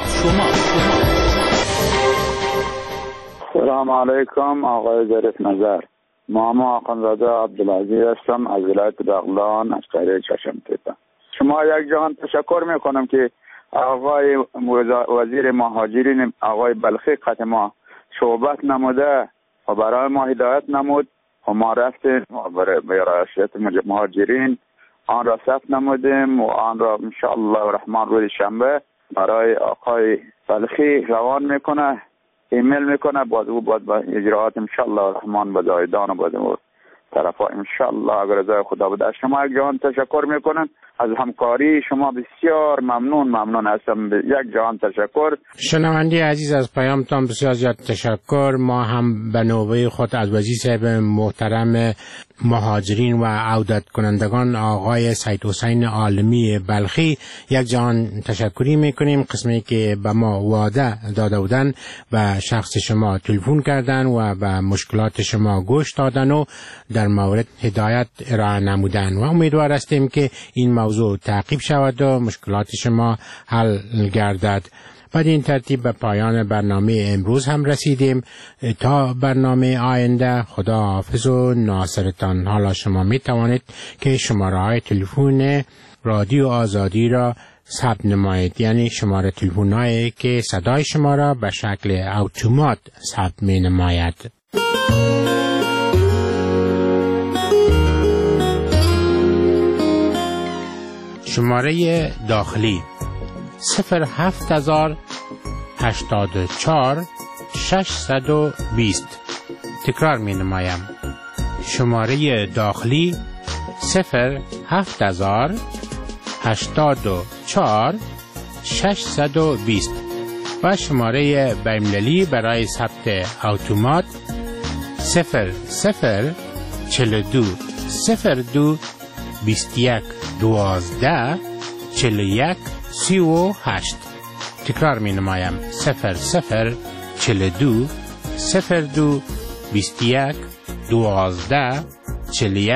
سلام علیکم آقای ظریف نظر. ماما آقانزاده عبدالعزیز هستم از ولایت بغلان از قریه چشم تیپه. شما یک جهان تشکر میکنم که آقای وزیر مهاجرین آقای بلخی قطع ما صحبت نموده و برای ما هدایت نمود و ما رفتیم برای رئاست مهاجرین آن را ثبت نمودیم و آن را انشاءالله الرحمن روز شنبه برای آقای بلخی روان میکنه، ایمیل میکنه، باز او باید با اجراعات انشاءالله الرحمن به زایدان و با طرفا انشاءالله اگر رضای خدا بده. شما یک جهان تشکر میکنم از همکاری شما، بسیار ممنون هستم. یک جهان تشکر. شنونده عزیز از پیامتان بسیار زیاد تشکر. ما هم به نوبه خود از وزیر صاحب محترم مهاجرین و عودت کنندگان آقای سید حسین عالمی بلخی یک جهان تشکری میکنیم. قسمی که به ما وعده داده بودن و شخص شما تلفن کردن و به مشکلات شما گوش دادن و در مورد هدایت ارائه نمودن و امیدوار هستیم که این موضوع تعقیب شود و مشکلات شما حل گردد. بعد این ترتیب به پایان برنامه امروز هم رسیدیم. تا برنامه آینده خدا حافظ و ناصرتان. حالا شما می توانید که شماره های تلفن رادیو آزادی را ثبت نمایید، یعنی شماره تلفن هایی که صدای شما را به شکل اتومات ثبت می نماید. شماره داخلی 07084 620. تکرار می نمایم. شماره داخلی 07084 620 و شماره بین‌المللی برای ثبت اتومات 0042 02 21 12 41 38. تکرار می نمایم. 0042 02 21 12 41